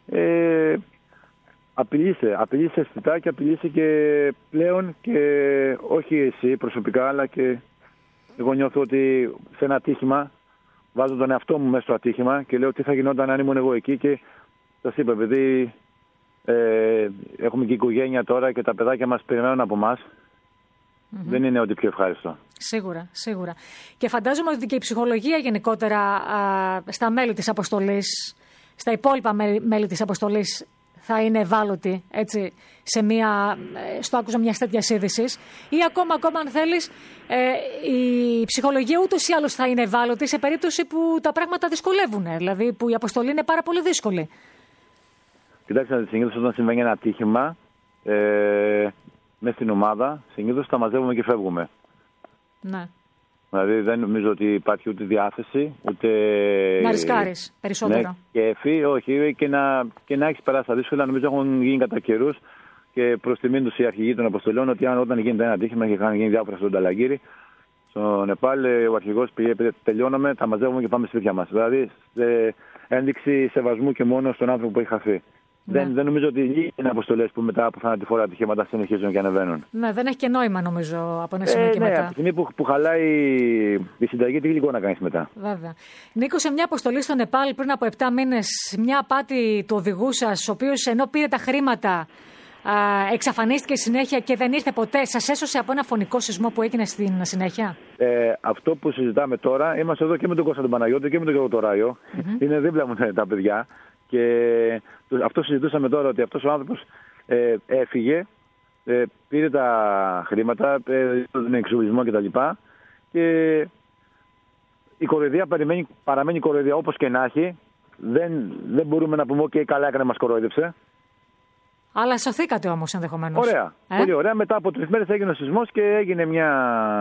Ε, απειλείσαι, απειλείσαι αισθητά και απειλείσαι και πλέον και όχι εσύ προσωπικά, αλλά και εγώ νιώθω ότι σε ένα ατύχημα βάζω τον εαυτό μου μέσα στο ατύχημα και λέω τι θα γινόταν αν ήμουν εγώ εκεί και σας είπα, επειδή ε, έχουμε και οικογένεια τώρα και τα παιδάκια μας περιμένουν από εμάς, mm-hmm. δεν είναι ό,τι πιο ευχάριστο. Σίγουρα, σίγουρα. Και φαντάζομαι ότι και η ψυχολογία γενικότερα α, στα μέλη της αποστολής, στα υπόλοιπα μέλη της αποστολής θα είναι ευάλωτη, έτσι, σε μια, στο άκουσα μιας τέτοιας είδησης. Ή ακόμα, ακόμα αν θέλεις, ε, η ψυχολογία ούτως ή άλλως θα είναι ευάλωτη σε περίπτωση που τα πράγματα δυσκολεύουν, δηλαδή που η αποστολή είναι πάρα πολύ δύσκολη. Κοιτάξτε, συνήθως όταν συμβαίνει ένα ατύχημα ε, μέσα στην ομάδα, συνήθως τα μαζεύουμε και φεύγουμε. Ναι. Δηλαδή δεν νομίζω ότι υπάρχει ούτε διάθεση, ούτε... Να ρισκάρεις περισσότερο. Ναι, και εφή, όχι, και να, και να έχεις περάσει τα δύσκολα. Νομίζω έχουν γίνει κατά καιρούς και προς τιμήν τους οι αρχηγοί των αποστολών ότι αν, όταν γίνεται ένα ατύχημα και είχαν γίνει διάφορα στον Ταλαγκύρι, στο Νεπάλ, ο αρχηγός πήγε, τελειώναμε, τα μαζεύουμε και πάμε στη σπίτια μας. Δηλαδή, σε ένδειξη σεβασμού και μόνο στον άνθρωπο που έχει χαθεί. Ναι. Δεν, δεν νομίζω ότι είναι αποστολές που μετά από θανατηφόρα ατυχήματα συνεχίζουν και ανεβαίνουν. Ναι, δεν έχει και νόημα νομίζω από ένα σημείο ε, και ναι, μετά. Από τη στιγμή που, που χαλάει η συνταγή, τι γλυκό να κάνεις μετά. Βέβαια. Νίκο, σε μια αποστολή στο Νεπάλ πριν από επτά μήνες, μια απάτη του οδηγού σας, ο οποίος ενώ πήρε τα χρήματα, α, εξαφανίστηκε συνέχεια και δεν ήρθε ποτέ, σας έσωσε από ένα φωνικό σεισμό που έγινε στην συνέχεια. Ε, αυτό που συζητάμε τώρα, είμαστε εδώ και με τον Κώστα τον Παναγιώτη και με τον Γιώργο τον Ράιο. Mm-hmm. Είναι δίπλα μου τα παιδιά. Και αυτό συζητούσαμε τώρα, ότι αυτός ο άνθρωπος ε, έφυγε, ε, πήρε τα χρήματα, ε, τον εξοπλισμό κτλ. Και, και η κοροϊδία παραμένει, παραμένει κοροϊδία όπως και να έχει. Δεν, δεν μπορούμε να πούμε και καλά έκανε, μας κοροϊδεύσε. Αλλά σωθήκατε όμως ενδεχομένως. Ωραία, ε? πολύ ωραία. Μετά από τρεις μέρες έγινε ο σεισμός και έγινε μια...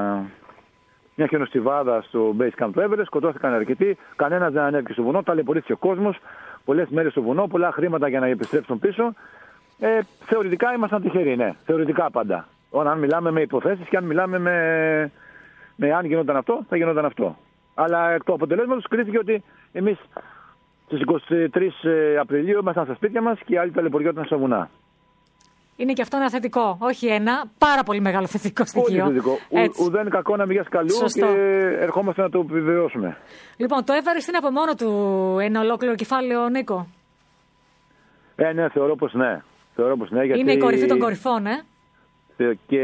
μια χιονοστιβάδα στο base camp του Everest, σκοτώθηκαν αρκετοί, κανένας δεν ανέβηκε στο βουνό, ταλαιπωρήθηκε ο κόσμος, πολλές μέρες στο βουνό, πολλά χρήματα για να επιστρέψουν πίσω. Ε, θεωρητικά ήμασταν τυχεροί, ναι, θεωρητικά πάντα. Αν μιλάμε με υποθέσεις και αν μιλάμε με, με αν γινόταν αυτό, θα γινόταν αυτό. Αλλά εκ του αποτελέσματος κρίθηκε ότι εμείς στις εικοστή τρίτη Απριλίου ήμασταν στα σπίτια μας και οι άλλοι ταλαιπωριόταν στα βουνά. Είναι και αυτό ένα θετικό, όχι ένα, πάρα πολύ μεγάλο θετικό στοιχείο. Πολύ θετικό. Ουδέν κακό να μην γιας καλού. Σωστό. Και ερχόμαστε να το επιβεβαιώσουμε. Λοιπόν, το Everest είναι από μόνο του ένα ολόκληρο κεφάλαιο, Νίκο. Ε, ναι, θεωρώ πως ναι. Θεωρώ πως ναι, γιατί... Είναι η κορυφή των κορυφών, ε. Και...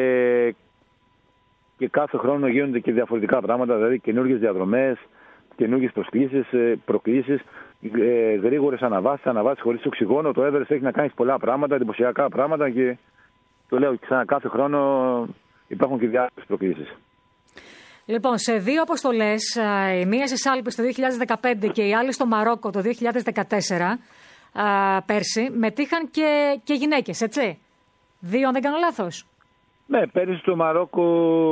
και κάθε χρόνο γίνονται και διαφορετικά πράγματα, δηλαδή καινούργιες διαδρομές, καινούργιες προσκλήσεις, προκλήσεις, ε, γρήγορες αναβάσεις, αναβάσεις χωρίς οξυγόνο. Το Everest έχει να κάνει πολλά πράγματα, εντυπωσιακά πράγματα και το λέω ξανά, κάθε χρόνο υπάρχουν και διάφορες προκλήσεις. Λοιπόν, σε δύο αποστολές, η μία στις Άλπες το δύο χιλιάδες δεκαπέντε και η άλλη στο Μαρόκο το δύο χιλιάδες δεκατέσσερα, πέρσι, μετήχαν και, και γυναίκες, έτσι. Δύο, αν δεν κάνω λάθος. Ναι, πέρσι στο Μαρόκο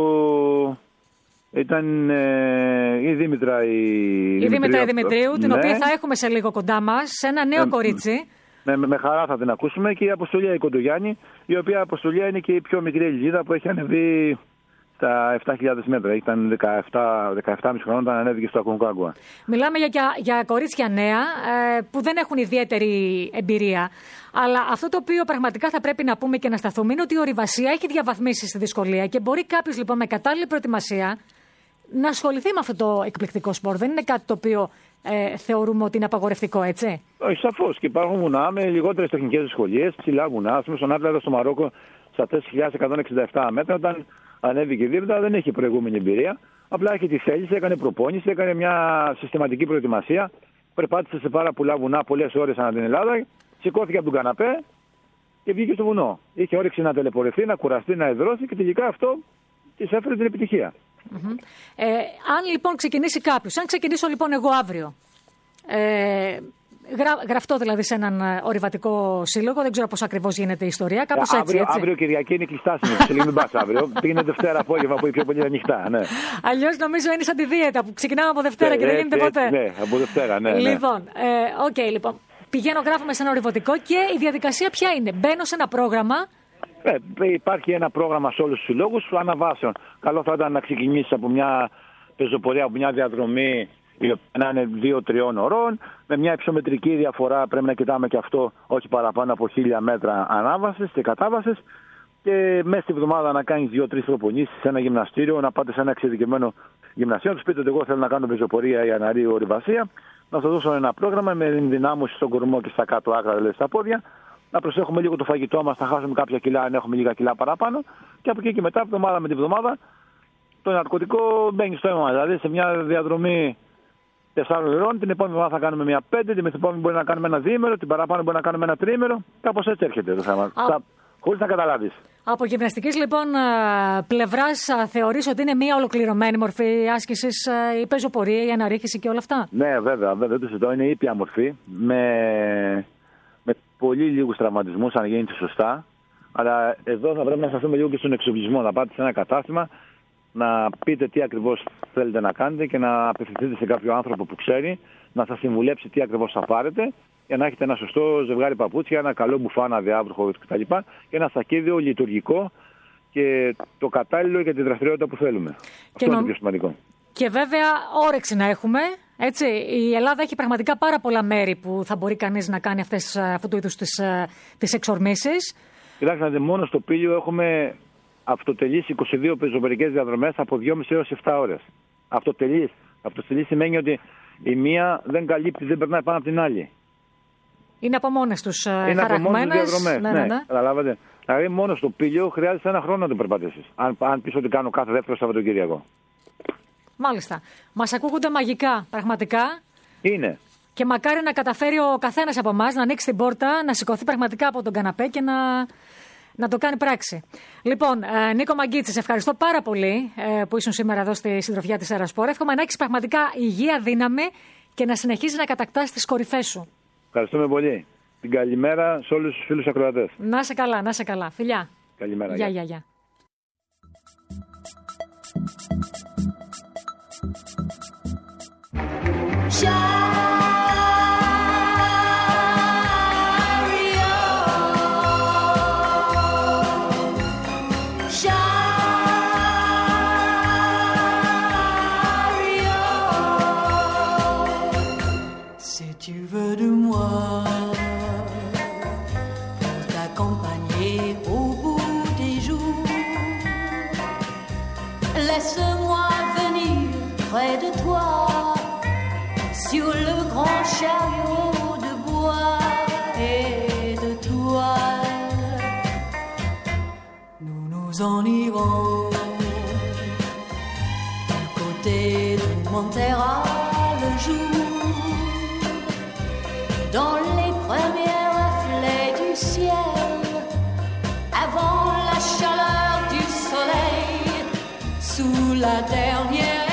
ήταν ε, η Δήμητρα η, η Δήμητρα Δημητρίου, την ναι. οποία θα έχουμε σε λίγο κοντά μας, σε ένα νέο ε, κορίτσι. Με, με, με χαρά θα την ακούσουμε, και η Αποστολία η Κοντογιάννη, η οποία Αποστολία είναι και η πιο μικρή Ελληνίδα που έχει ανεβεί στα επτά χιλιάδες μέτρα. Ήταν δεκαεπτά δεκαεπτά κόμμα πέντε χρονών όταν ανέβηκε στο Ακονκάγκουα. Μιλάμε για, για, για κορίτσια νέα ε, που δεν έχουν ιδιαίτερη εμπειρία. Αλλά αυτό το οποίο πραγματικά θα πρέπει να πούμε και να σταθούμε είναι ότι η ορειβασία έχει διαβαθμίσει στη δυσκολία και μπορεί κάποιος λοιπόν με κατάλληλη προετοιμασία να ασχοληθεί με αυτό το εκπληκτικό σπορ. Δεν είναι κάτι το οποίο ε, θεωρούμε ότι είναι απαγορευτικό, έτσι. Όχι, σαφώς. Και υπάρχουν βουνά με λιγότερες τεχνικές δυσκολίες, ψηλά βουνά. Ας πούμε, στον Άτλαντα στο Μαρόκο, στα τέσσερις χιλιάδες εκατόν εξήντα επτά μέτρα, όταν ανέβηκε η Δήμητρα, δεν έχει προηγούμενη εμπειρία. Απλά έχει τη θέληση, έκανε προπόνηση, έκανε μια συστηματική προετοιμασία. Περπάτησε σε πάρα πολλά βουνά πολλές ώρες ανά την Ελλάδα, σηκώθηκε από τον καναπέ και βγήκε στο βουνό. Είχε όρεξη να τελεπορεθεί, να κουραστεί, να εδρώσει και τελικά αυτό της έφερε την επιτυχία. Mm-hmm. Ε, αν λοιπόν ξεκινήσει κάποιος, αν ξεκινήσω λοιπόν εγώ αύριο, ε, γρα, γραφτώ δηλαδή σε έναν ορειβατικό σύλλογο, δεν ξέρω πώς ακριβώς γίνεται η ιστορία, κάπως ε, έτσι, αύριο, έτσι. Αύριο Κυριακή είναι κλειστά συνήθως, σε λίγο μην πας αύριο. Πήγαινε Δευτέρα απόγευμα που είναι πιο πολύ ανοιχτά. Ναι. Αλλιώς νομίζω είναι σαν τη δίαιτα που ξεκινάμε από Δευτέρα ε, και δεν γίνεται ποτέ. Ναι, από Δευτέρα, ναι. Λοιπόν, οκ, ε, okay, λοιπόν. Πηγαίνω, γράφομαι σε ένα ορειβατικό και η διαδικασία ποια είναι? Μπαίνω σε ένα πρόγραμμα. Ε, υπάρχει ένα πρόγραμμα σε όλους τους συλλόγους αναβάσεων. Καλό θα ήταν να ξεκινήσεις από μια πεζοπορία, από μια διαδρομή η οποία να είναι δύο τριών ωρών, με μια υψομετρική διαφορά, πρέπει να κοιτάμε και αυτό, όχι παραπάνω από χίλια μέτρα ανάβασης και κατάβασης, και μέσα στη βδομάδα να κάνεις δύο-τρεις προπονήσεις σε ένα γυμναστήριο, να πάτε σε ένα εξειδικευμένο γυμναστήριο, να τους πείτε ότι εγώ θέλω να κάνω πεζοπορία ή αναρρή ορειβασία, να σας δώσω ένα πρόγραμμα με ενδυνάμωση στον κορμό και στα κάτω άκρα, δηλαδή στα πόδια, να προσέχουμε λίγο το φαγητό μας, θα χάσουμε κάποια κιλά αν έχουμε λίγα κιλά παραπάνω, και από εκεί και μετά, εβδομάδα με τη βδομάδα, το ναρκωτικό μπαίνει στο αίμα μας. Δηλαδή σε μια διαδρομή τεσσάρων ώρων, την επόμενη εβδομάδα θα κάνουμε μια πέντε, την μεθεπόμενη μπορεί να κάνουμε ένα διήμερο, την παραπάνω μπορεί να κάνουμε ένα τρίμερο. Κάπως έτσι έρχεται το θέμα. Θα... Χωρίς να καταλάβεις. Από γυμναστικής λοιπόν πλευράς, θεωρείς ότι είναι μια ολοκληρωμένη μορφή άσκησης, η πεζοπορία, η αναρρίχηση και όλα αυτά? Ναι, βέβαια, βέβαια, το συζητώ. Είναι ήπια μορφή. Με, με πολύ λίγους τραυματισμούς, αν γίνεται σωστά. Αλλά εδώ θα πρέπει να σταθούμε λίγο και στον εξοπλισμό. Να πάτε σε ένα κατάστημα, να πείτε τι ακριβώς θέλετε να κάνετε και να απευθυνθείτε σε κάποιο άνθρωπο που ξέρει, να σας συμβουλέψει τι ακριβώς θα πάρετε, για να έχετε ένα σωστό ζευγάρι παπούτσια, ένα καλό μπουφάν αδιάβροχο κτλ. Και ένα σακίδιο λειτουργικό και το κατάλληλο για τη δραστηριότητα που θέλουμε. Και αυτό νο... είναι πιο σημαντικό. Και βέβαια όρεξη να έχουμε. Έτσι. Η Ελλάδα έχει πραγματικά πάρα πολλά μέρη που θα μπορεί κανείς να κάνει αυτές, αυτού του είδους τις, τις εξορμήσεις. Κοιτάξτε, μόνο στο Πήλιο έχουμε αυτοτελείς είκοσι δύο πεζοπορικές διαδρομές από δυόμισι έως επτά ώρες. Αυτοτελείς. Αυτοτελείς σημαίνει ότι η μία δεν καλύπτει, δεν περνάει πάνω από την άλλη. Είναι από μόνες τους χαραγμένες. Είναι από μόνες τους διαδρομές, ναι, ναι, ναι. ναι. Καταλάβατε. Δηλαδή μόνο στο Πήλιο χρειάζεται ένα χρόνο να το περπατήσεις. Αν, αν πεις ότι κάνω κάθε δεύτερο Σαββατοκύριακο. Μάλιστα. Μας ακούγονται μαγικά, πραγματικά. Είναι. Και μακάρι να καταφέρει ο καθένας από εμάς να ανοίξει την πόρτα, να σηκωθεί πραγματικά από τον καναπέ και να, να το κάνει πράξη. Λοιπόν, ε, Νίκο Μαγκίτση, σε ευχαριστώ πάρα πολύ ε, που ήσουν σήμερα εδώ στη συντροφιά της Ερασπορ. Εύχομαι να έχεις πραγματικά υγεία, δύναμη και να συνεχίσεις να κατακτάς τις κορυφές σου. Ευχαριστούμε πολύ. Την καλημέρα σε όλους τους φίλους ακροατές. Να σε καλά, να σε καλά. Φιλιά. Καλημέρα. Γεια, γεια, γεια. Tu veux de moi pour t'accompagner au bout des jours. Laisse-moi venir près de toi sur le grand chariot de bois et de toile. Nous nous en irons du côté de Montera le jour. Dans les premiers reflets du ciel, avant la chaleur du soleil, sous la dernière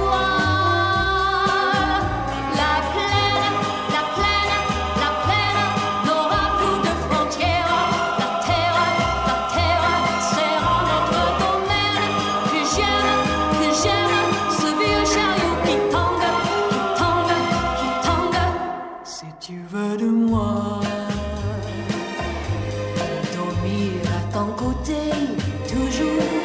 étoile, la plaine, la plaine, la plaine n'aura plus de frontières. La terre, la terre sera notre domaine. Que j'aime, que j'aime ce vieux chariot qui tangue, qui tangue, qui tangue. Si tu veux de moi, dormir à ton côté toujours.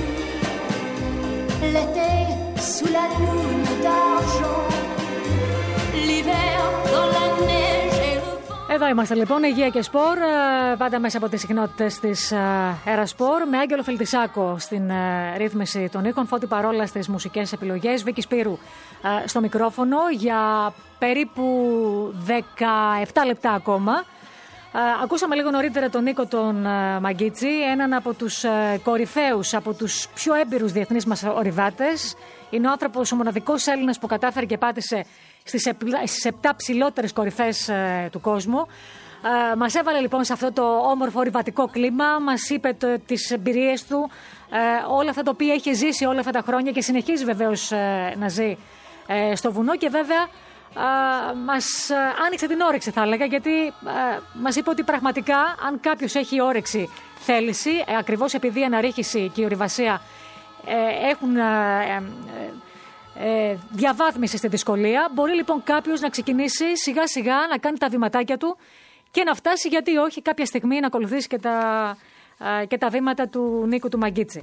L'été sous la lune d'argent, l'hiver dans la neige et le vent. Εδώ είμαστε λοιπόν, Υγεία και Σπορ, πάντα μέσα από τις συχνότητες της Ερασπορ, με Άγγελο Φελτισάκο στην ρύθμιση των ήχων, Φώτη Παρόλα στις μουσικές επιλογές, Βίκη Σπύρου στο μικρόφωνο για περίπου δεκαεπτά λεπτά ακόμα. Ακούσαμε λίγο νωρίτερα τον Νίκο τον Μαγκίτση, έναν από τους κορυφαίους, από τους πιο έμπειρους διεθνείς μας ορειβάτες. Είναι ο άνθρωπος, ο μοναδικός Έλληνας που κατάφερε και πάτησε στις επτά ψηλότερες κορυφές του κόσμου. Uh, μας έβαλε λοιπόν σε αυτό το όμορφο ορειβατικό κλίμα, μας είπε το, τις εμπειρίες του, uh, όλα αυτά τα οποία έχει ζήσει όλα αυτά τα χρόνια και συνεχίζει βεβαίως uh, να ζει uh, στο βουνό, και βέβαια uh, μας uh, άνοιξε την όρεξη, θα έλεγα, γιατί uh, μας είπε ότι πραγματικά αν κάποιος έχει όρεξη, θέληση, uh, ακριβώς επειδή η αναρρίχηση και η ορειβασία uh, έχουν uh, uh, Ε, διαβάθμιση στη δυσκολία, μπορεί λοιπόν κάποιος να ξεκινήσει σιγά σιγά να κάνει τα βηματάκια του και να φτάσει, γιατί όχι, κάποια στιγμή να ακολουθήσει και τα, και τα βήματα του Νίκου του Μαγκίτση.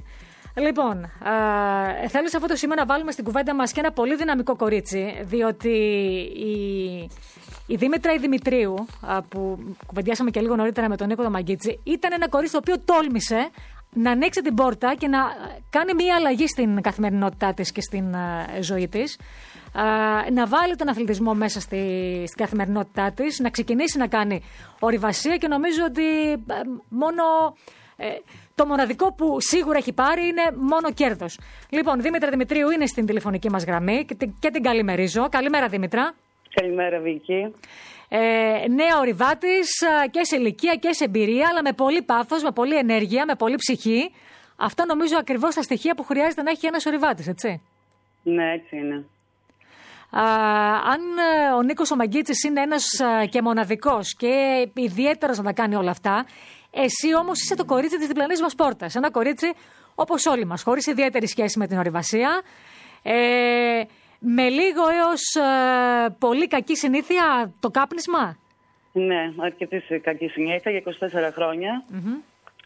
Λοιπόν, ε, θέλω σε αυτό το σημείο να βάλουμε στην κουβέντα μας και ένα πολύ δυναμικό κορίτσι, διότι η, η Δήμητρα η Δημητρίου, α, που κουβεντιάσαμε και λίγο νωρίτερα με τον Νίκο Μαγκίτση, ήταν ένα κορίτσι το οποίο τόλμησε να ανοίξει την πόρτα και να κάνει μια αλλαγή στην καθημερινότητά της και στην uh, ζωή της. Uh, να βάλει τον αθλητισμό μέσα στη, στην καθημερινότητά της, να ξεκινήσει να κάνει ορειβασία και νομίζω ότι uh, μόνο uh, το μοναδικό που σίγουρα έχει πάρει είναι μόνο κέρδος. Λοιπόν, Δήμητρα Δημητρίου είναι στην τηλεφωνική μας γραμμή και την, και την καλημερίζω. Καλημέρα, Δήμητρα. Καλημέρα, Βίκη. Ε, νέα ορειβάτης και σε ηλικία και σε εμπειρία, αλλά με πολύ πάθος, με πολύ ενέργεια, με πολύ ψυχή. Αυτά νομίζω ακριβώς τα στοιχεία που χρειάζεται να έχει ένας ορειβάτης, έτσι. Ναι, έτσι είναι. Α, αν ο Νίκος ο Μαγκίτσης είναι ένας α, και μοναδικός και ιδιαίτερος να τα κάνει όλα αυτά, εσύ όμως είσαι το κορίτσι της διπλανής μας πόρτας. Ένα κορίτσι όπως όλοι μας, χωρίς ιδιαίτερη σχέση με την ορειβασία. Ε, Με λίγο έως ε, πολύ κακή συνήθεια το κάπνισμα. Ναι, αρκετή κακή συνήθεια για είκοσι τέσσερα χρόνια. Mm-hmm.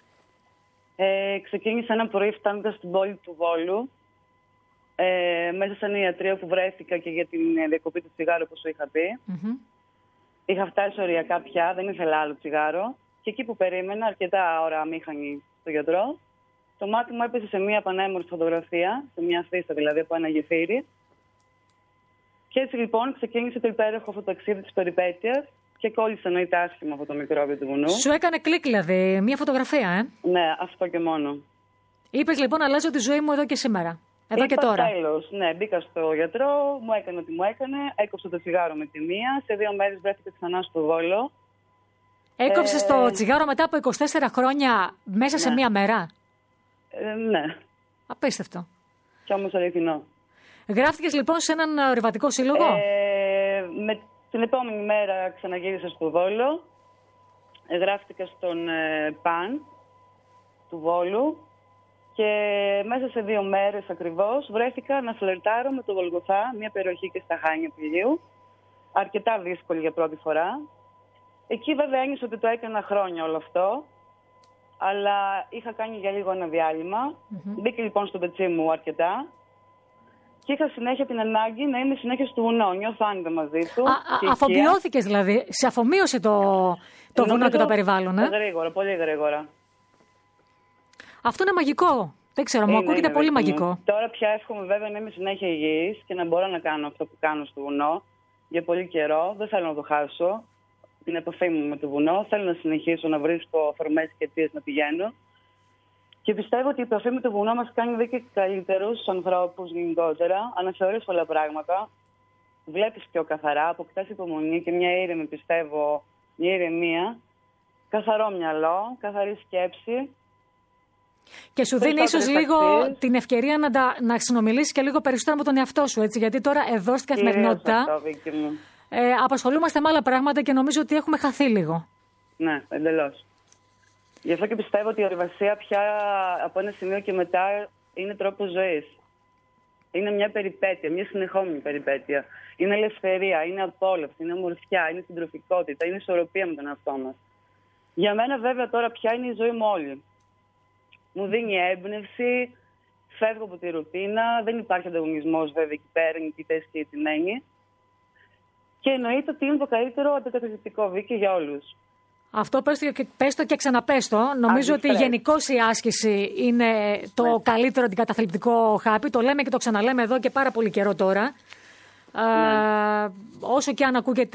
Ε, ξεκίνησα ένα πρωί φτάνοντας στην πόλη του Βόλου. Ε, μέσα σε ένα ιατρείο που βρέθηκα και για την διακοπή του τσιγάρου, όπως σου είχα πει. Mm-hmm. Είχα φτάσει οριακά πια, δεν ήθελα άλλο τσιγάρο. Και εκεί που περίμενα, αρκετά ώρα αμήχανη στο γιατρό, το μάτι μου έπεσε σε μια πανέμορφη φωτογραφία, σε μια αφίσα δηλαδή από ένα γεφύρι. Και έτσι λοιπόν ξεκίνησε το υπέροχο αυτό το ταξίδι της περιπέτειας και κόλλησε εννοείται άσχημα αυτό το μικρόβιο του βουνού. Σου έκανε κλικ δηλαδή, μια φωτογραφία, ε. Ναι, αυτό και μόνο. Είπες λοιπόν, αλλάζω τη ζωή μου εδώ και σήμερα. Εδώ Είπα και τώρα. Τέλος. Ναι, μπήκα στο γιατρό, μου έκανε ό,τι μου έκανε, έκοψα το τσιγάρο με τη μία, σε δύο μέρες βρέθηκα ξανά στο Βόλο. Έκοψες ε... το τσιγάρο μετά από είκοσι τέσσερα χρόνια μέσα ναι. σε μία μέρα. Ε, ναι. Απίστευτο. Κι όμως αληθινό. Γράφτηκες λοιπόν σε έναν ορειβατικό σύλλογο. Ε, με την επόμενη μέρα ξαναγύρισα στο Βόλο. Ε, γράφτηκα στον ε, ΠΑΝ του Βόλου και μέσα σε δύο μέρες ακριβώς βρέθηκα να φλερτάρω με το Γολγοθά, μια περιοχή και στα Χάνια Πηλίου. Αρκετά δύσκολη για πρώτη φορά. Εκεί βέβαια ένιωσα ότι το έκανα χρόνια όλο αυτό, αλλά είχα κάνει για λίγο ένα διάλειμμα. Mm-hmm. Μπήκε λοιπόν στο πετσί μου αρκετά. Και είχα συνέχεια την ανάγκη να είμαι συνέχεια στο βουνό. Νιώθω άνετα μαζί του. Αφομοιώθηκες δηλαδή. Σε αφομοίωσε το, το βουνό και το περιβάλλον. Ε? Γρήγορα, πολύ γρήγορα. Αυτό είναι μαγικό. Δεν ξέρω, μου ακούγεται πολύ μου. μαγικό. Τώρα πια εύχομαι βέβαια να είμαι συνέχεια υγιής και να μπορώ να κάνω αυτό που κάνω στο βουνό για πολύ καιρό. Δεν θέλω να το χάσω την επαφή μου με το βουνό. Θέλω να συνεχίσω να βρίσκω αφορμές και αιτίες να πηγαίνω. Και πιστεύω ότι η επαφή με το βουνό μας κάνει δε και καλύτερους ανθρώπους γενικότερα. Αναθεωρείς πολλά πράγματα. Βλέπεις πιο καθαρά, αποκτάς υπομονή και μια ήρεμη, πιστεύω, μια ηρεμία. Καθαρό μυαλό, καθαρή σκέψη. Και σου δίνει ίσως λίγο την ευκαιρία να, τα, να συνομιλήσεις και λίγο περισσότερο με τον εαυτό σου, έτσι. Γιατί τώρα εδώ στην καθημερινότητα αυτό, ε, απασχολούμαστε με άλλα πράγματα και νομίζω ότι έχουμε χαθεί λίγο. Ναι, εντελώς. Γι' αυτό και πιστεύω ότι η ορειβασία πια από ένα σημείο και μετά είναι τρόπος ζωής. Είναι μια περιπέτεια, μια συνεχόμενη περιπέτεια. Είναι ελευθερία, είναι απόλαυση, είναι ομορφιά, είναι συντροφικότητα, είναι ισορροπία με τον εαυτό μας. Για μένα βέβαια τώρα πια είναι η ζωή μου όλη. Μου δίνει έμπνευση, φεύγω από τη ρουτίνα, δεν υπάρχει ανταγωνισμός βέβαια εκεί πέρα, νικητές και ηττημένοι. Και εννοείται ότι είναι το καλύτερο αντικαταστατικό Βίκη για όλους. Αυτό πες το, και, πες το και ξαναπες το. Νομίζω ότι γενικώς η άσκηση είναι το ναι. καλύτερο αντικαταθλιπτικό χάπι. Το λέμε και το ξαναλέμε εδώ και πάρα πολύ καιρό τώρα. Ναι. Α, όσο και αν ακούγεται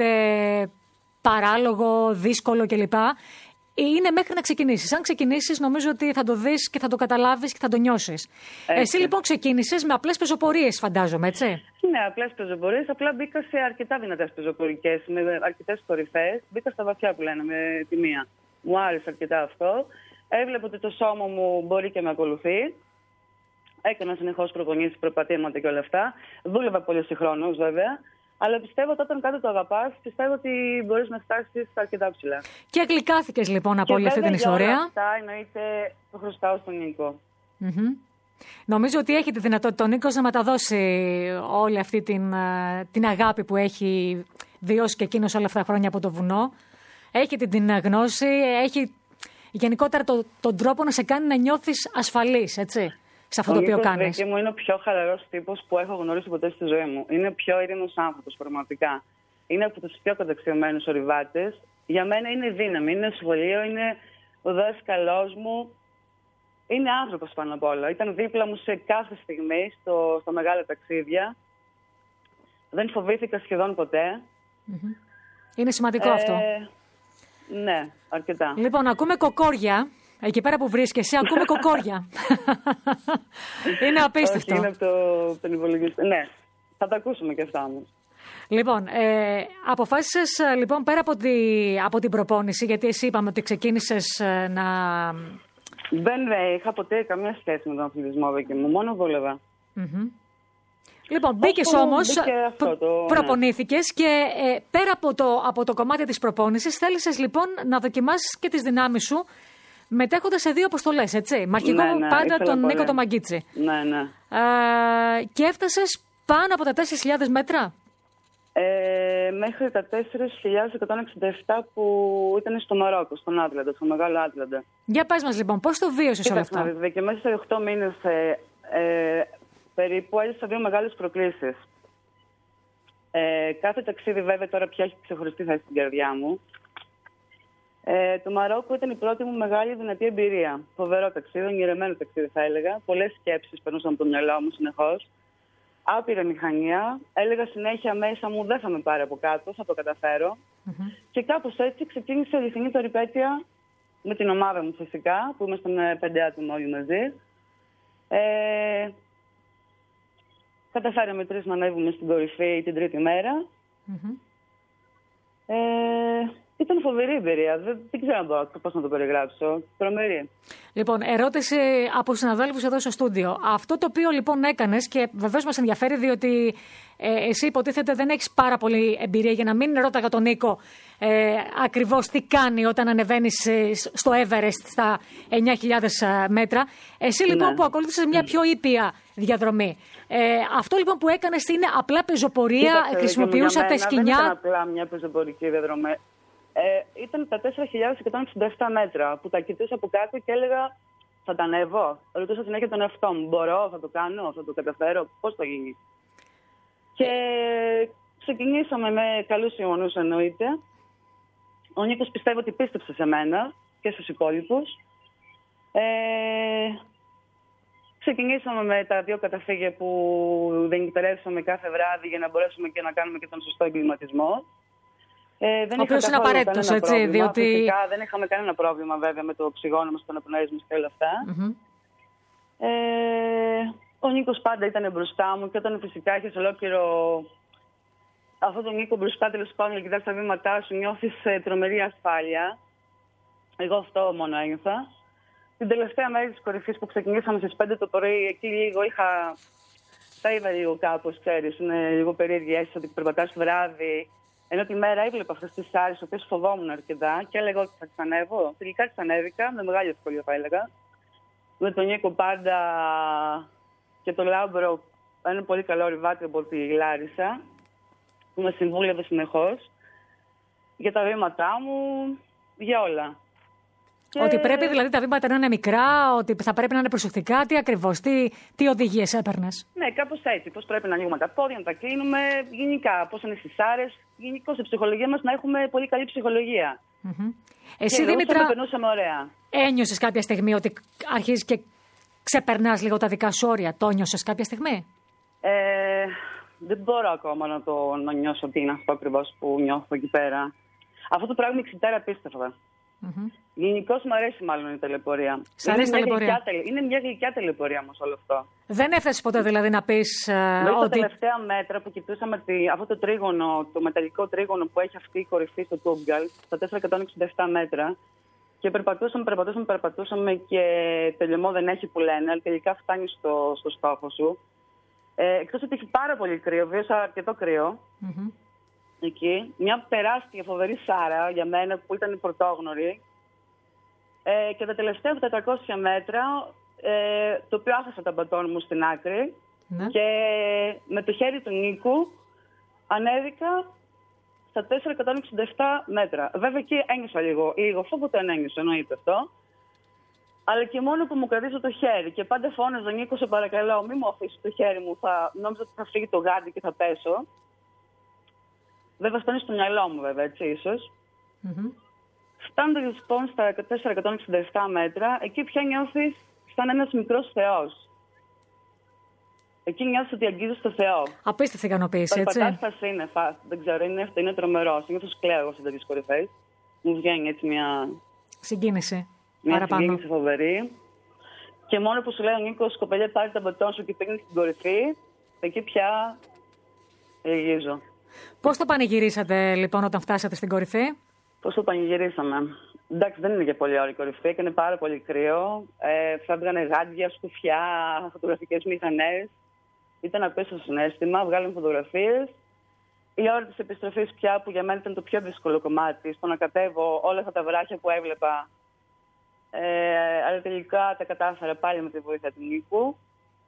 παράλογο, δύσκολο κλπ. Είναι μέχρι να ξεκινήσεις. Αν ξεκινήσεις, νομίζω ότι θα το δεις και θα το καταλάβεις και θα το νιώσεις. Έτσι. Εσύ λοιπόν ξεκίνησες με απλές πεζοπορίες, φαντάζομαι, έτσι. Ναι, απλές πεζοπορίες. Απλά μπήκα σε αρκετά δυνατές πεζοπορικές, με αρκετές κορυφές. Μπήκα στα βαθιά που λένε, με τη μία. Μου άρεσε αρκετά αυτό. Έβλεπα ότι το σώμα μου μπορεί και με ακολουθεί. Έκανα συνεχώς προπονήσεις, προπατήματα και όλα αυτά. Δούλευα πολύ συγχρόνως, βέβαια. Αλλά πιστεύω ότι όταν κάτι το αγαπάς, πιστεύω ότι μπορείς να φτάσεις αρκετά ψηλά. Και γλυκάθηκες λοιπόν από όλη αυτή την ιστορία. Και αυτά εννοείται το χρωστάω στον Νίκο. Mm-hmm. Νομίζω ότι έχει τη δυνατότητα ο Νίκος να μεταδώσει όλη αυτή την, την αγάπη που έχει βιώσει και εκείνος όλα αυτά τα χρόνια από το βουνό. Έχει την, την γνώση, έχει γενικότερα το, τον τρόπο να σε κάνει να νιώθεις ασφαλής, έτσι. σε αυτό το οποίο κάνεις? Ο Νίκος Βίκη μου είναι ο πιο χαλαρός τύπος που έχω γνωρίσει ποτέ στη ζωή μου. Είναι ο πιο ήρεμος άνθρωπος, πραγματικά. Είναι από τους πιο καταξιωμένους ορειβάτες. Για μένα είναι δύναμη, είναι σχολείο, είναι ο δάσκαλός μου. Είναι άνθρωπος πάνω απ' όλα. Ήταν δίπλα μου σε κάθε στιγμή στο, στο μεγάλα ταξίδια. Δεν φοβήθηκα σχεδόν ποτέ. Mm-hmm. Είναι σημαντικό ε, αυτό. Ναι, αρκετά. Λοιπόν, ακούμε κοκόρια. Εκεί πέρα που βρίσκεσαι, ακούμε κοκόρια. Είναι απίστευτο. Όχι, είναι από το, τον υπολογιστή. Ναι, θα τα ακούσουμε και αυτά όμως. Λοιπόν, ε, αποφάσισες λοιπόν πέρα από, τη, από την προπόνηση, γιατί εσύ είπαμε ότι ξεκίνησες ε, να... Δεν ε, είχα ποτέ καμία σχέση με τον αθλητισμό, Βίκη μου, μόνο δούλευα. Mm-hmm. Λοιπόν, μπήκες όμως, αυτό το, προπονήθηκες ναι. και ε, πέρα από το, από το κομμάτι της προπόνησης θέλησες λοιπόν να δοκιμάσεις και τις δυνάμεις σου μετέχοντας σε δύο αποστολές, έτσι. Μαρχηγό ναι, ναι, πάντα τον πολύ. Νίκο το Μαγκίτσι. Ναι, ναι. Ε, και έφτασες πάνω από τα τέσσερις χιλιάδες μέτρα. Ε, μέχρι τα τέσσερις χιλιάδες εκατόν εξήντα επτά που ήταν στο Μαρόκο, στον Άτλαντα, στο Μεγάλο Άτλαντα. Για πες μας λοιπόν, πώς το βίωσες όλο αυτό? Κοίταξε, και μέσα σε οκτώ μήνες ε, ε, περίπου έζησα δύο μεγάλες προκλήσεις. Ε, κάθε ταξίδι βέβαια τώρα πια έχει ξεχωριστή θέση στην καρδιά μου. Ε, το Μαρόκο ήταν η πρώτη μου μεγάλη δυνατή εμπειρία. Φοβερό ταξίδι, ονειρεμένο ταξίδι θα έλεγα. Πολλές σκέψεις περνούσαν από το μυαλό μου συνεχώς. Άπειρα μηχανία. Έλεγα συνέχεια μέσα μου δεν θα με πάρει από κάτω, θα το καταφέρω. Mm-hmm. Και κάπως έτσι ξεκίνησε η αληθινή περιπέτεια με την ομάδα μου φυσικά, που ήμασταν πέντε άτομα όλοι μαζί. Ε, καταφέραμε τρεις να ανέβουμε στην κορυφή την τρίτη μέρα. Mm-hmm. Ε, ήταν φοβερή εμπειρία. Δεν, δεν ξέρω πώς να το περιγράψω. Τρομερή. Λοιπόν, ερώτηση από συναδέλφους εδώ στο στούντιο. Αυτό το οποίο λοιπόν έκανες και βεβαίως μας ενδιαφέρει διότι ε, εσύ υποτίθεται δεν έχεις πάρα πολύ εμπειρία για να μην ρώταγα τον Νίκο ε, ακριβώς τι κάνει όταν ανεβαίνεις ε, στο Everest στα εννιά χιλιάδες μέτρα. Εσύ λοιπόν ναι. που ακολούθησες μια πιο ήπια διαδρομή. Ε, αυτό λοιπόν που έκανες είναι απλά πεζοπορία, Κοίταξε, χρησιμοποιούσατε σκοινιά. Δεν ήταν απλά μια πεζοπορική διαδρομή. Ε, ήταν τα τέσσερα χιλιάδες εκατόν εξήντα επτά μέτρα που τα κοιτούσα από κάτω και έλεγα θα τα ανέβω. Ρωτούσα συνέχεια τον εαυτό μου. Μπορώ, θα το κάνω, θα το καταφέρω, πώς θα γίνει. Και ξεκινήσαμε με καλούς ιονούς εννοείται. Ο Νίκος πιστεύω ότι πίστεψε σε μένα και στους υπόλοιπους. Ε, ξεκινήσαμε με τα δύο καταφύγια που διενυκτερεύσαμε κάθε βράδυ για να μπορέσουμε και να κάνουμε και τον σωστό εγκληματισμό. Ε, δεν ο οποίος είναι απαραίτητος, έτσι, πρόβλημα. Διότι... Φυσικά δεν είχαμε κανένα πρόβλημα βέβαια με το οξυγόνο μας, τον απνοές και όλα αυτά. Mm-hmm. Ε, ο Νίκος πάντα ήταν μπροστά μου και όταν φυσικά έχεις ολόκληρο αυτό τον Νίκο μπροστά, τέλος πάντων, και κοιτάς τα βήματά σου, νιώθεις ε, τρομερή ασφάλεια. Εγώ αυτό μόνο ένιωθα. Την τελευταία μέρα της κορυφής που ξεκινήσαμε στις πέντε το πρωί, εκεί λίγο είχα... Θα είδα λίγο κάπως, ξέρεις, είναι λίγο περίεργη αίσθηση ότι περπατάς βράδυ. Ενώ τη μέρα έβλεπα αυτές τις άρες, τις οποίες φοβόμουν αρκετά και έλεγα ότι θα τις ανέβω. Τελικά τις ανέβηκα, με μεγάλη ευκολία θα έλεγα. Με τον Νίκο πάντα και το Λάμπρο, ένα πολύ καλό ριβάτι από τη Λάρισα, που με συμβούλευε συνεχώς για τα βήματά μου, για όλα. Ότι και... πρέπει δηλαδή τα βήματα να είναι μικρά, ότι θα πρέπει να είναι προσεκτικά, τι ακριβώς, τι, τι οδηγίες έπαιρνες? Ναι, κάπως έτσι. Πώς πρέπει να ανοίγουμε τα πόδια, να τα κλείνουμε, γενικά. Πώς είναι στις άρες, γενικώς η ψυχολογία μας να έχουμε πολύ καλή ψυχολογία. Mm-hmm. Εσύ, και Δήμητρα, το περνούσαμε ωραία. Ένιωσες κάποια στιγμή ότι αρχίζεις και ξεπερνάς λίγο τα δικά σου όρια? Το νιώσες κάποια στιγμή? Ε, δεν μπορώ ακόμα να το να νιώσω τι είναι αυτό ακριβώς που νιώθω εκεί πέρα. Αυτό το πράγμα με εξητάρει απίστευτα. Mm-hmm. Γενικώς μου αρέσει μάλλον η τελεπορία. Σ' αρέσει η τελεπορία? Τελε... Είναι μια γλυκιά τελεπορία όμως όλο αυτό. Δεν έφτασες ποτέ δηλαδή να πεις uh, ότι... τα τελευταία μέτρα που κοιτούσαμε τη... αυτό το τρίγωνο, το μεταλλικό τρίγωνο που έχει αυτή η κορυφή στο Τούμπγκαλ, στα τέσσερα εκατόν εξήντα επτά μέτρα, και περπατούσαμε, περπατούσαμε, περπατούσαμε και τελειωμό δεν έχει που λένε, αλλά τελικά φτάνει στο, στο στόχο σου. Ε, εκτός ότι έχει πάρα πολύ κρύο, βίωσα αρκετό κρύο. Mm-hmm. Εκεί. Μια τεράστια φοβερή σάρα για μένα που ήταν η πρωτόγνωρη. Ε, και τα τελευταία τετρακόσια μέτρα, ε, το οποίο άφησα τα μπατόν μου στην άκρη, ναι. Και με το χέρι του Νίκου ανέβηκα στα τέσσερα εκατόν εξήντα επτά μέτρα. Βέβαια εκεί ένιωσα λίγο, λίγο φόβο, το ένιωσα, εννοείται αυτό. Αλλά και μόνο που μου κρατήσω το χέρι. Και πάντα φώναζα, Νίκο, σε παρακαλώ, μην μου αφήσει το χέρι μου. Θα... Νόμιζα ότι θα φύγει το γάντι και θα πέσω. Βέβαια, φτάνει στο μυαλό μου, βέβαια, έτσι, ίσως. Mm-hmm. Φτάνοντας λοιπόν στα τετρακόσια εξήντα επτά μέτρα, εκεί πια νιώθεις σαν ένας μικρός θεός. Εκεί νιώθεις ότι αγγίζεις το Θεό. Απίστευτη ικανοποίηση, έτσι. Περπατάς στα σύννεφα, δεν ξέρω, είναι, αυτό είναι τρομερό. Συνήθως κλαίω εγώ σε τέτοιες κορυφές. Μου βγαίνει έτσι μια συγκίνηση. Μια παραπάνω. συγκίνηση φοβερή. Και μόνο που σου λέει ο Νίκος, κοπελιά, πάρει τα μπατόν σου και πήγαινε στην κορυφή, εκεί πια ρηγίζω. Πώς το πανηγυρίσατε λοιπόν όταν φτάσατε στην κορυφή? Πώς το πανηγυρίσαμε? Εντάξει, δεν είναι για πολύ ώρα η κορυφή, έκανε πάρα πολύ κρύο. Ε, φεύγανε γάντια, σκουφιά, φωτογραφικές μηχανές. Ήταν απίστευτο συναίσθημα, βγάλαμε φωτογραφίες. Η ώρα της επιστροφής πια, που για μένα ήταν το πιο δύσκολο κομμάτι, στο να κατέβω όλα αυτά τα βράχια που έβλεπα. Ε, αλλά τελικά τα κατάφερα πάλι με τη βοήθεια του Νίκου.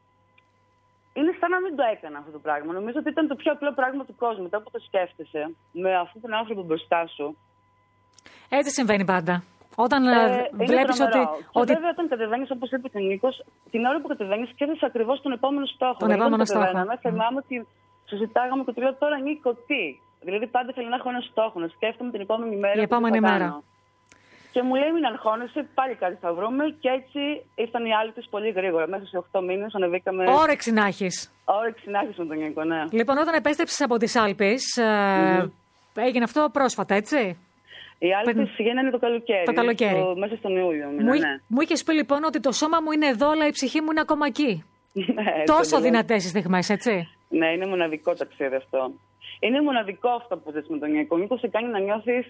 Είναι σαν να μην το έκανα αυτό το πράγμα. Νομίζω ότι ήταν το πιο απλό πράγμα του κόσμου. Μετά που το σκέφτεσαι, με αυτόν τον άνθρωπο μπροστά σου. Έτσι συμβαίνει πάντα. Όταν ε, βλέπεις ότι. Και ότι... βέβαια, όταν κατεβαίνεις, όπως είπε και ο Νίκος, την ώρα που κατεβαίνεις, σκέφτεσαι ακριβώς τον επόμενο στόχο. Τον επόμενο στόχο. Θυμάμαι ότι συζητάγαμε και του λέω τώρα, Νίκο, τι. Δηλαδή, πάντα θέλω να έχω ένα στόχο, να σκέφτομαι την επόμενη μέρα. Η επόμενη μέρα. Κάνω. Και μου λέει, μην αγχώνεσαι, πάλι κάτι θα βρούμε. Και έτσι ήρθαν οι άλλοι της πολύ γρήγορα. Μέσα σε οκτώ μήνες ανεβήκαμε. Όρεξη να έχεις. Όρεξη να έχεις με τον Νίκο, ναι. Λοιπόν, όταν επέστρεψες από τις Άλπεις, ε, mm. έγινε αυτό πρόσφατα, έτσι. Οι Άλπεις γίνανε το καλοκαίρι. Το καλοκαίρι. Το, μέσα στον Ιούλιο. Μήνα, μου, ναι. μου είχες πει λοιπόν ότι το σώμα μου είναι εδώ, αλλά η ψυχή μου είναι ακόμα εκεί. Ναι, τόσο δυνατές οι στιγμές, έτσι. Ναι, είναι μοναδικό ταξίδι αυτό. Είναι μοναδικό αυτό που ζεις με τον Νίκο. Ο Νίκος σε κάνει να νιώθεις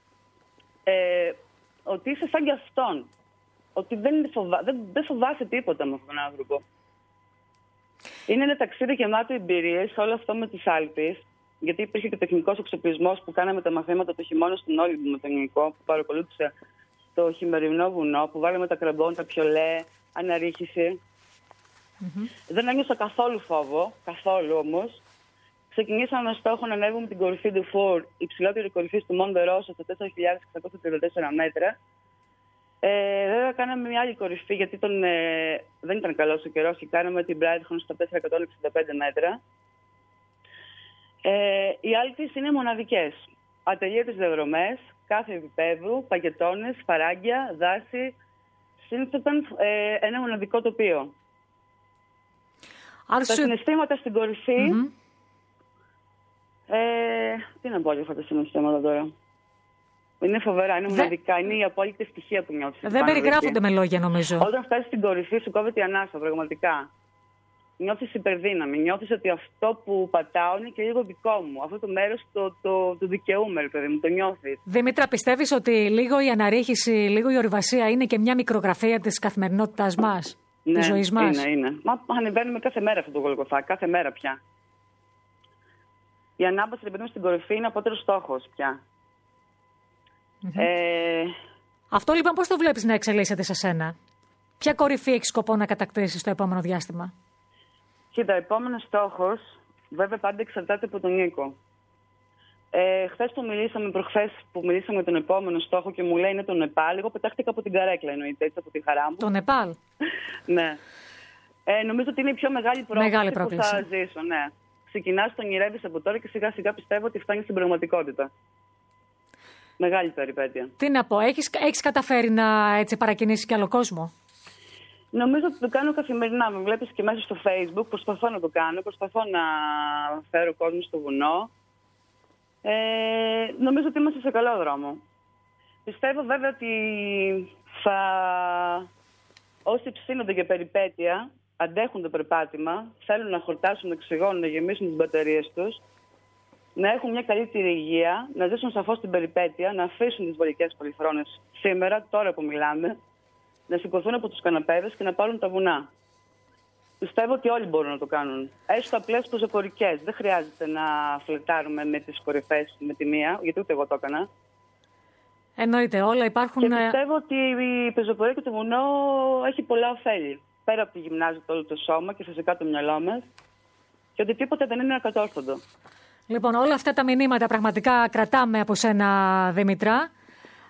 ε, ότι είσαι σαν κι αυτόν. Ότι δεν, φοβά, δεν, δεν φοβάσαι τίποτα με αυτόν τον άνθρωπο. Είναι ένα ταξίδι γεμάτο εμπειρίες, όλο αυτό με τις Άλπεις. Γιατί υπήρχε και τεχνικός εξοπλισμός που κάναμε τα μαθήματα το χειμώνα στον Όλυμπο με τον Νίκο, που παρακολούθησε το χειμερινό βουνό, που βάλαμε τα κραμπόν, τα πιολέ, αναρρίχηση. Mm-hmm. Δεν ένιωσα καθόλου φόβο, καθόλου όμως. Ξεκινήσαμε με στόχο να ανέβουμε την κορυφή του Φορ, υψηλότερη κορυφή του Μοντε Ρόσο, στα τέσσερα χιλιάδες εξακόσια τριάντα τέσσερα μέτρα. Ε, βέβαια, κάναμε μια άλλη κορυφή, γιατί τον, ε, δεν ήταν καλός ο καιρός και κάναμε την Brighton στα τετρακόσια εξήντα πέντε μέτρα. Ε, οι Άλπεις είναι μοναδικές. Ατελείωτες διαδρομές, κάθε επίπεδου, παγετώνες, φαράγγια, δάση. Σύνθεταν ε, ένα μοναδικό τοπίο. Άρα τα σου... συναισθήματα στην κορυφή. Mm-hmm. Ε, τι να πω για αυτά τα συναισθήματα τώρα. Είναι φοβερά, είναι μοναδικά. Δε... Είναι η απόλυτη ευτυχία που νιώθεις. Δεν περιγράφονται με λόγια, νομίζω. Όταν φτάσεις στην κορυφή, σου κόβεται η ανάσα, πραγματικά. Νιώθεις υπερδύναμη. Νιώθεις ότι αυτό που πατάω είναι και λίγο δικό μου. Αυτό το μέρος το, το, το δικαιούμαι, παιδί μου, το νιώθεις. Δήμητρα, πιστεύεις ότι λίγο η αναρρίχηση, λίγο η ορειβασία είναι και μια μικρογραφία της καθημερινότητάς μας, ναι, της ζωής μας? Είναι, είναι. Μα ανεβαίνουμε κάθε μέρα αυτό το Γολγοθά, κάθε μέρα πια. Η ανάπαυση, επειδή είμαι στην κορυφή, είναι απότερος στόχος πια. Mm-hmm. Ε... Αυτό λοιπόν πώς το βλέπεις να εξελίσσεται σε σένα? Ποια κορυφή έχεις σκοπό να κατακτήσεις στο επόμενο διάστημα? Κοίτα, επόμενος στόχος, βέβαια πάντα εξαρτάται από τον Νίκο. Ε, χθες που μιλήσαμε, προχθές που μιλήσαμε τον επόμενο στόχο και μου λέει είναι το Νεπάλ, εγώ πετάχτηκα από την καρέκλα, εννοείται, έτσι, από τη χαρά μου. Το Νεπάλ. Ναι. Ε, νομίζω ότι είναι η πιο μεγάλη πρόκληση, μεγάλη που θα ζήσω, ναι. Ξεκινάς, τον ονειρεύεις από τώρα και σιγά σιγά πιστεύω ότι φτάνει στην πραγματικότητα. Μεγάλη περιπέτεια. Τι να πω, έχεις, έχεις καταφέρει να έτσι παρακινήσεις κι άλλο κόσμο? Νομίζω ότι το κάνω καθημερινά. Με βλέπεις και μέσα στο Facebook. Προσπαθώ να το κάνω. Προσπαθώ να φέρω κόσμο στο βουνό. Ε, νομίζω ότι είμαστε σε καλό δρόμο. Πιστεύω βέβαια ότι θα... όσοι ψήνονται για περιπέτεια, αντέχουν το περπάτημα, θέλουν να χορτάσουν, να ξυγώνουν, να γεμίσουν τις μπαταρίες τους, να έχουν μια καλύτερη υγεία, να ζήσουν σαφώς την περιπέτεια, να αφήσουν τις βολικές πολυθρόνες σήμερα, τώρα που μιλάμε, να σηκωθούν από τους καναπέδες και να πάρουν τα βουνά. Πιστεύω ότι όλοι μπορούν να το κάνουν. Έστω απλές πεζοπορικές. Δεν χρειάζεται να φλετάρουμε με τις κορυφές με τη μία, γιατί ούτε εγώ το έκανα. Εννοείται, όλα υπάρχουν. Και πιστεύω ότι η πεζοπορία και το βουνό έχει πολλά ωφέλη. Πέρα από τη γυμνάζεται όλο το σώμα και φυσικά το μυαλό μας. Και ότι τίποτα δεν είναι ακατόρθωτο. Λοιπόν, όλα αυτά τα μηνύματα πραγματικά κρατάμε από σένα, Δήμητρα.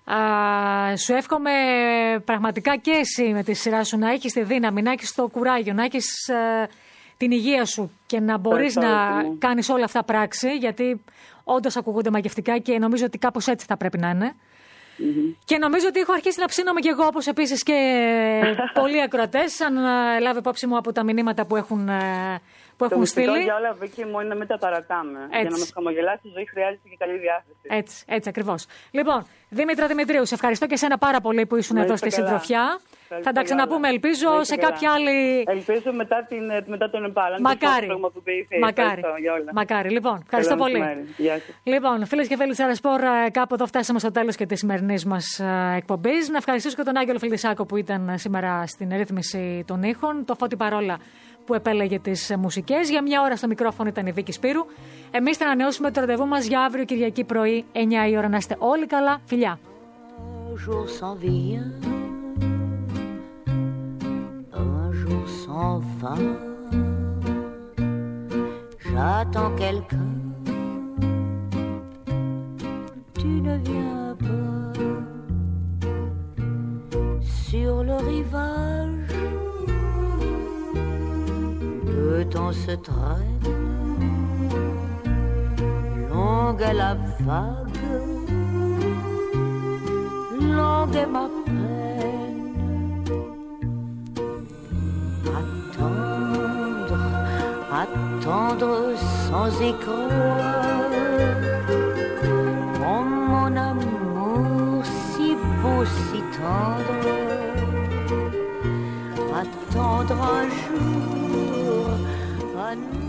Α, σου εύχομαι πραγματικά και εσύ με τη σειρά σου να έχεις τη δύναμη, να έχεις το κουράγιο, να έχεις ε, την υγεία σου και να μπορείς να κάνεις όλα αυτά πράξη, γιατί όντως ακούγονται μαγευτικά και νομίζω ότι κάπως έτσι θα πρέπει να είναι. Mm-hmm. Και νομίζω ότι έχω αρχίσει να ψήνομαι κι εγώ, όπως επίσης και πολλοί ακροατές, αν λάβει υπόψη μου από τα μηνύματα που έχουν, που έχουν το στείλει. Το για όλα, Βίκη μου, είναι να μην τα παρατάμε. Έτσι. Για να μας χαμογελάσει η ζωή χρειάζεται και καλή διάθεση. Έτσι, έτσι ακριβώς. Λοιπόν, Δήμητρα Δημητρίου, σε ευχαριστώ και εσένα πάρα πολύ που ήσουν εδώ στη συντροφιά. Θα τα ξαναπούμε, ελπίζω, Μάλιστα σε κάποια άλλη. Ελπίζω μετά, την, μετά τον Επάλα. Μακάρι. Μακάρι. Μακάρι. Λοιπόν, ευχαριστώ πολύ. Λοιπόν, φίλες και φίλοι της Αερασπορ, κάπου εδώ φτάσαμε στο τέλος και της σημερινής μας εκπομπής. Να ευχαριστήσω και τον Άγγελο Φιλδισάκο που ήταν σήμερα στην ρύθμιση των ήχων, το Φώτη Παρόλα που επέλεγε τις μουσικές. Για μια ώρα στο μικρόφωνο ήταν η Βίκη Σπύρου. Εμείς θα ανανεώσουμε το ραντεβού μας για αύριο Κυριακή πρωί, εννιά η ώρα. Να είστε όλοι καλά. Φιλιά. Sans fin, j'attends quelqu'un, tu ne viens pas. Sur le rivage, le temps se traîne, longue est la vague, longue est ma peine. Attendre sans écran, oh mon amour si beau, si tendre. Attendre un jour, un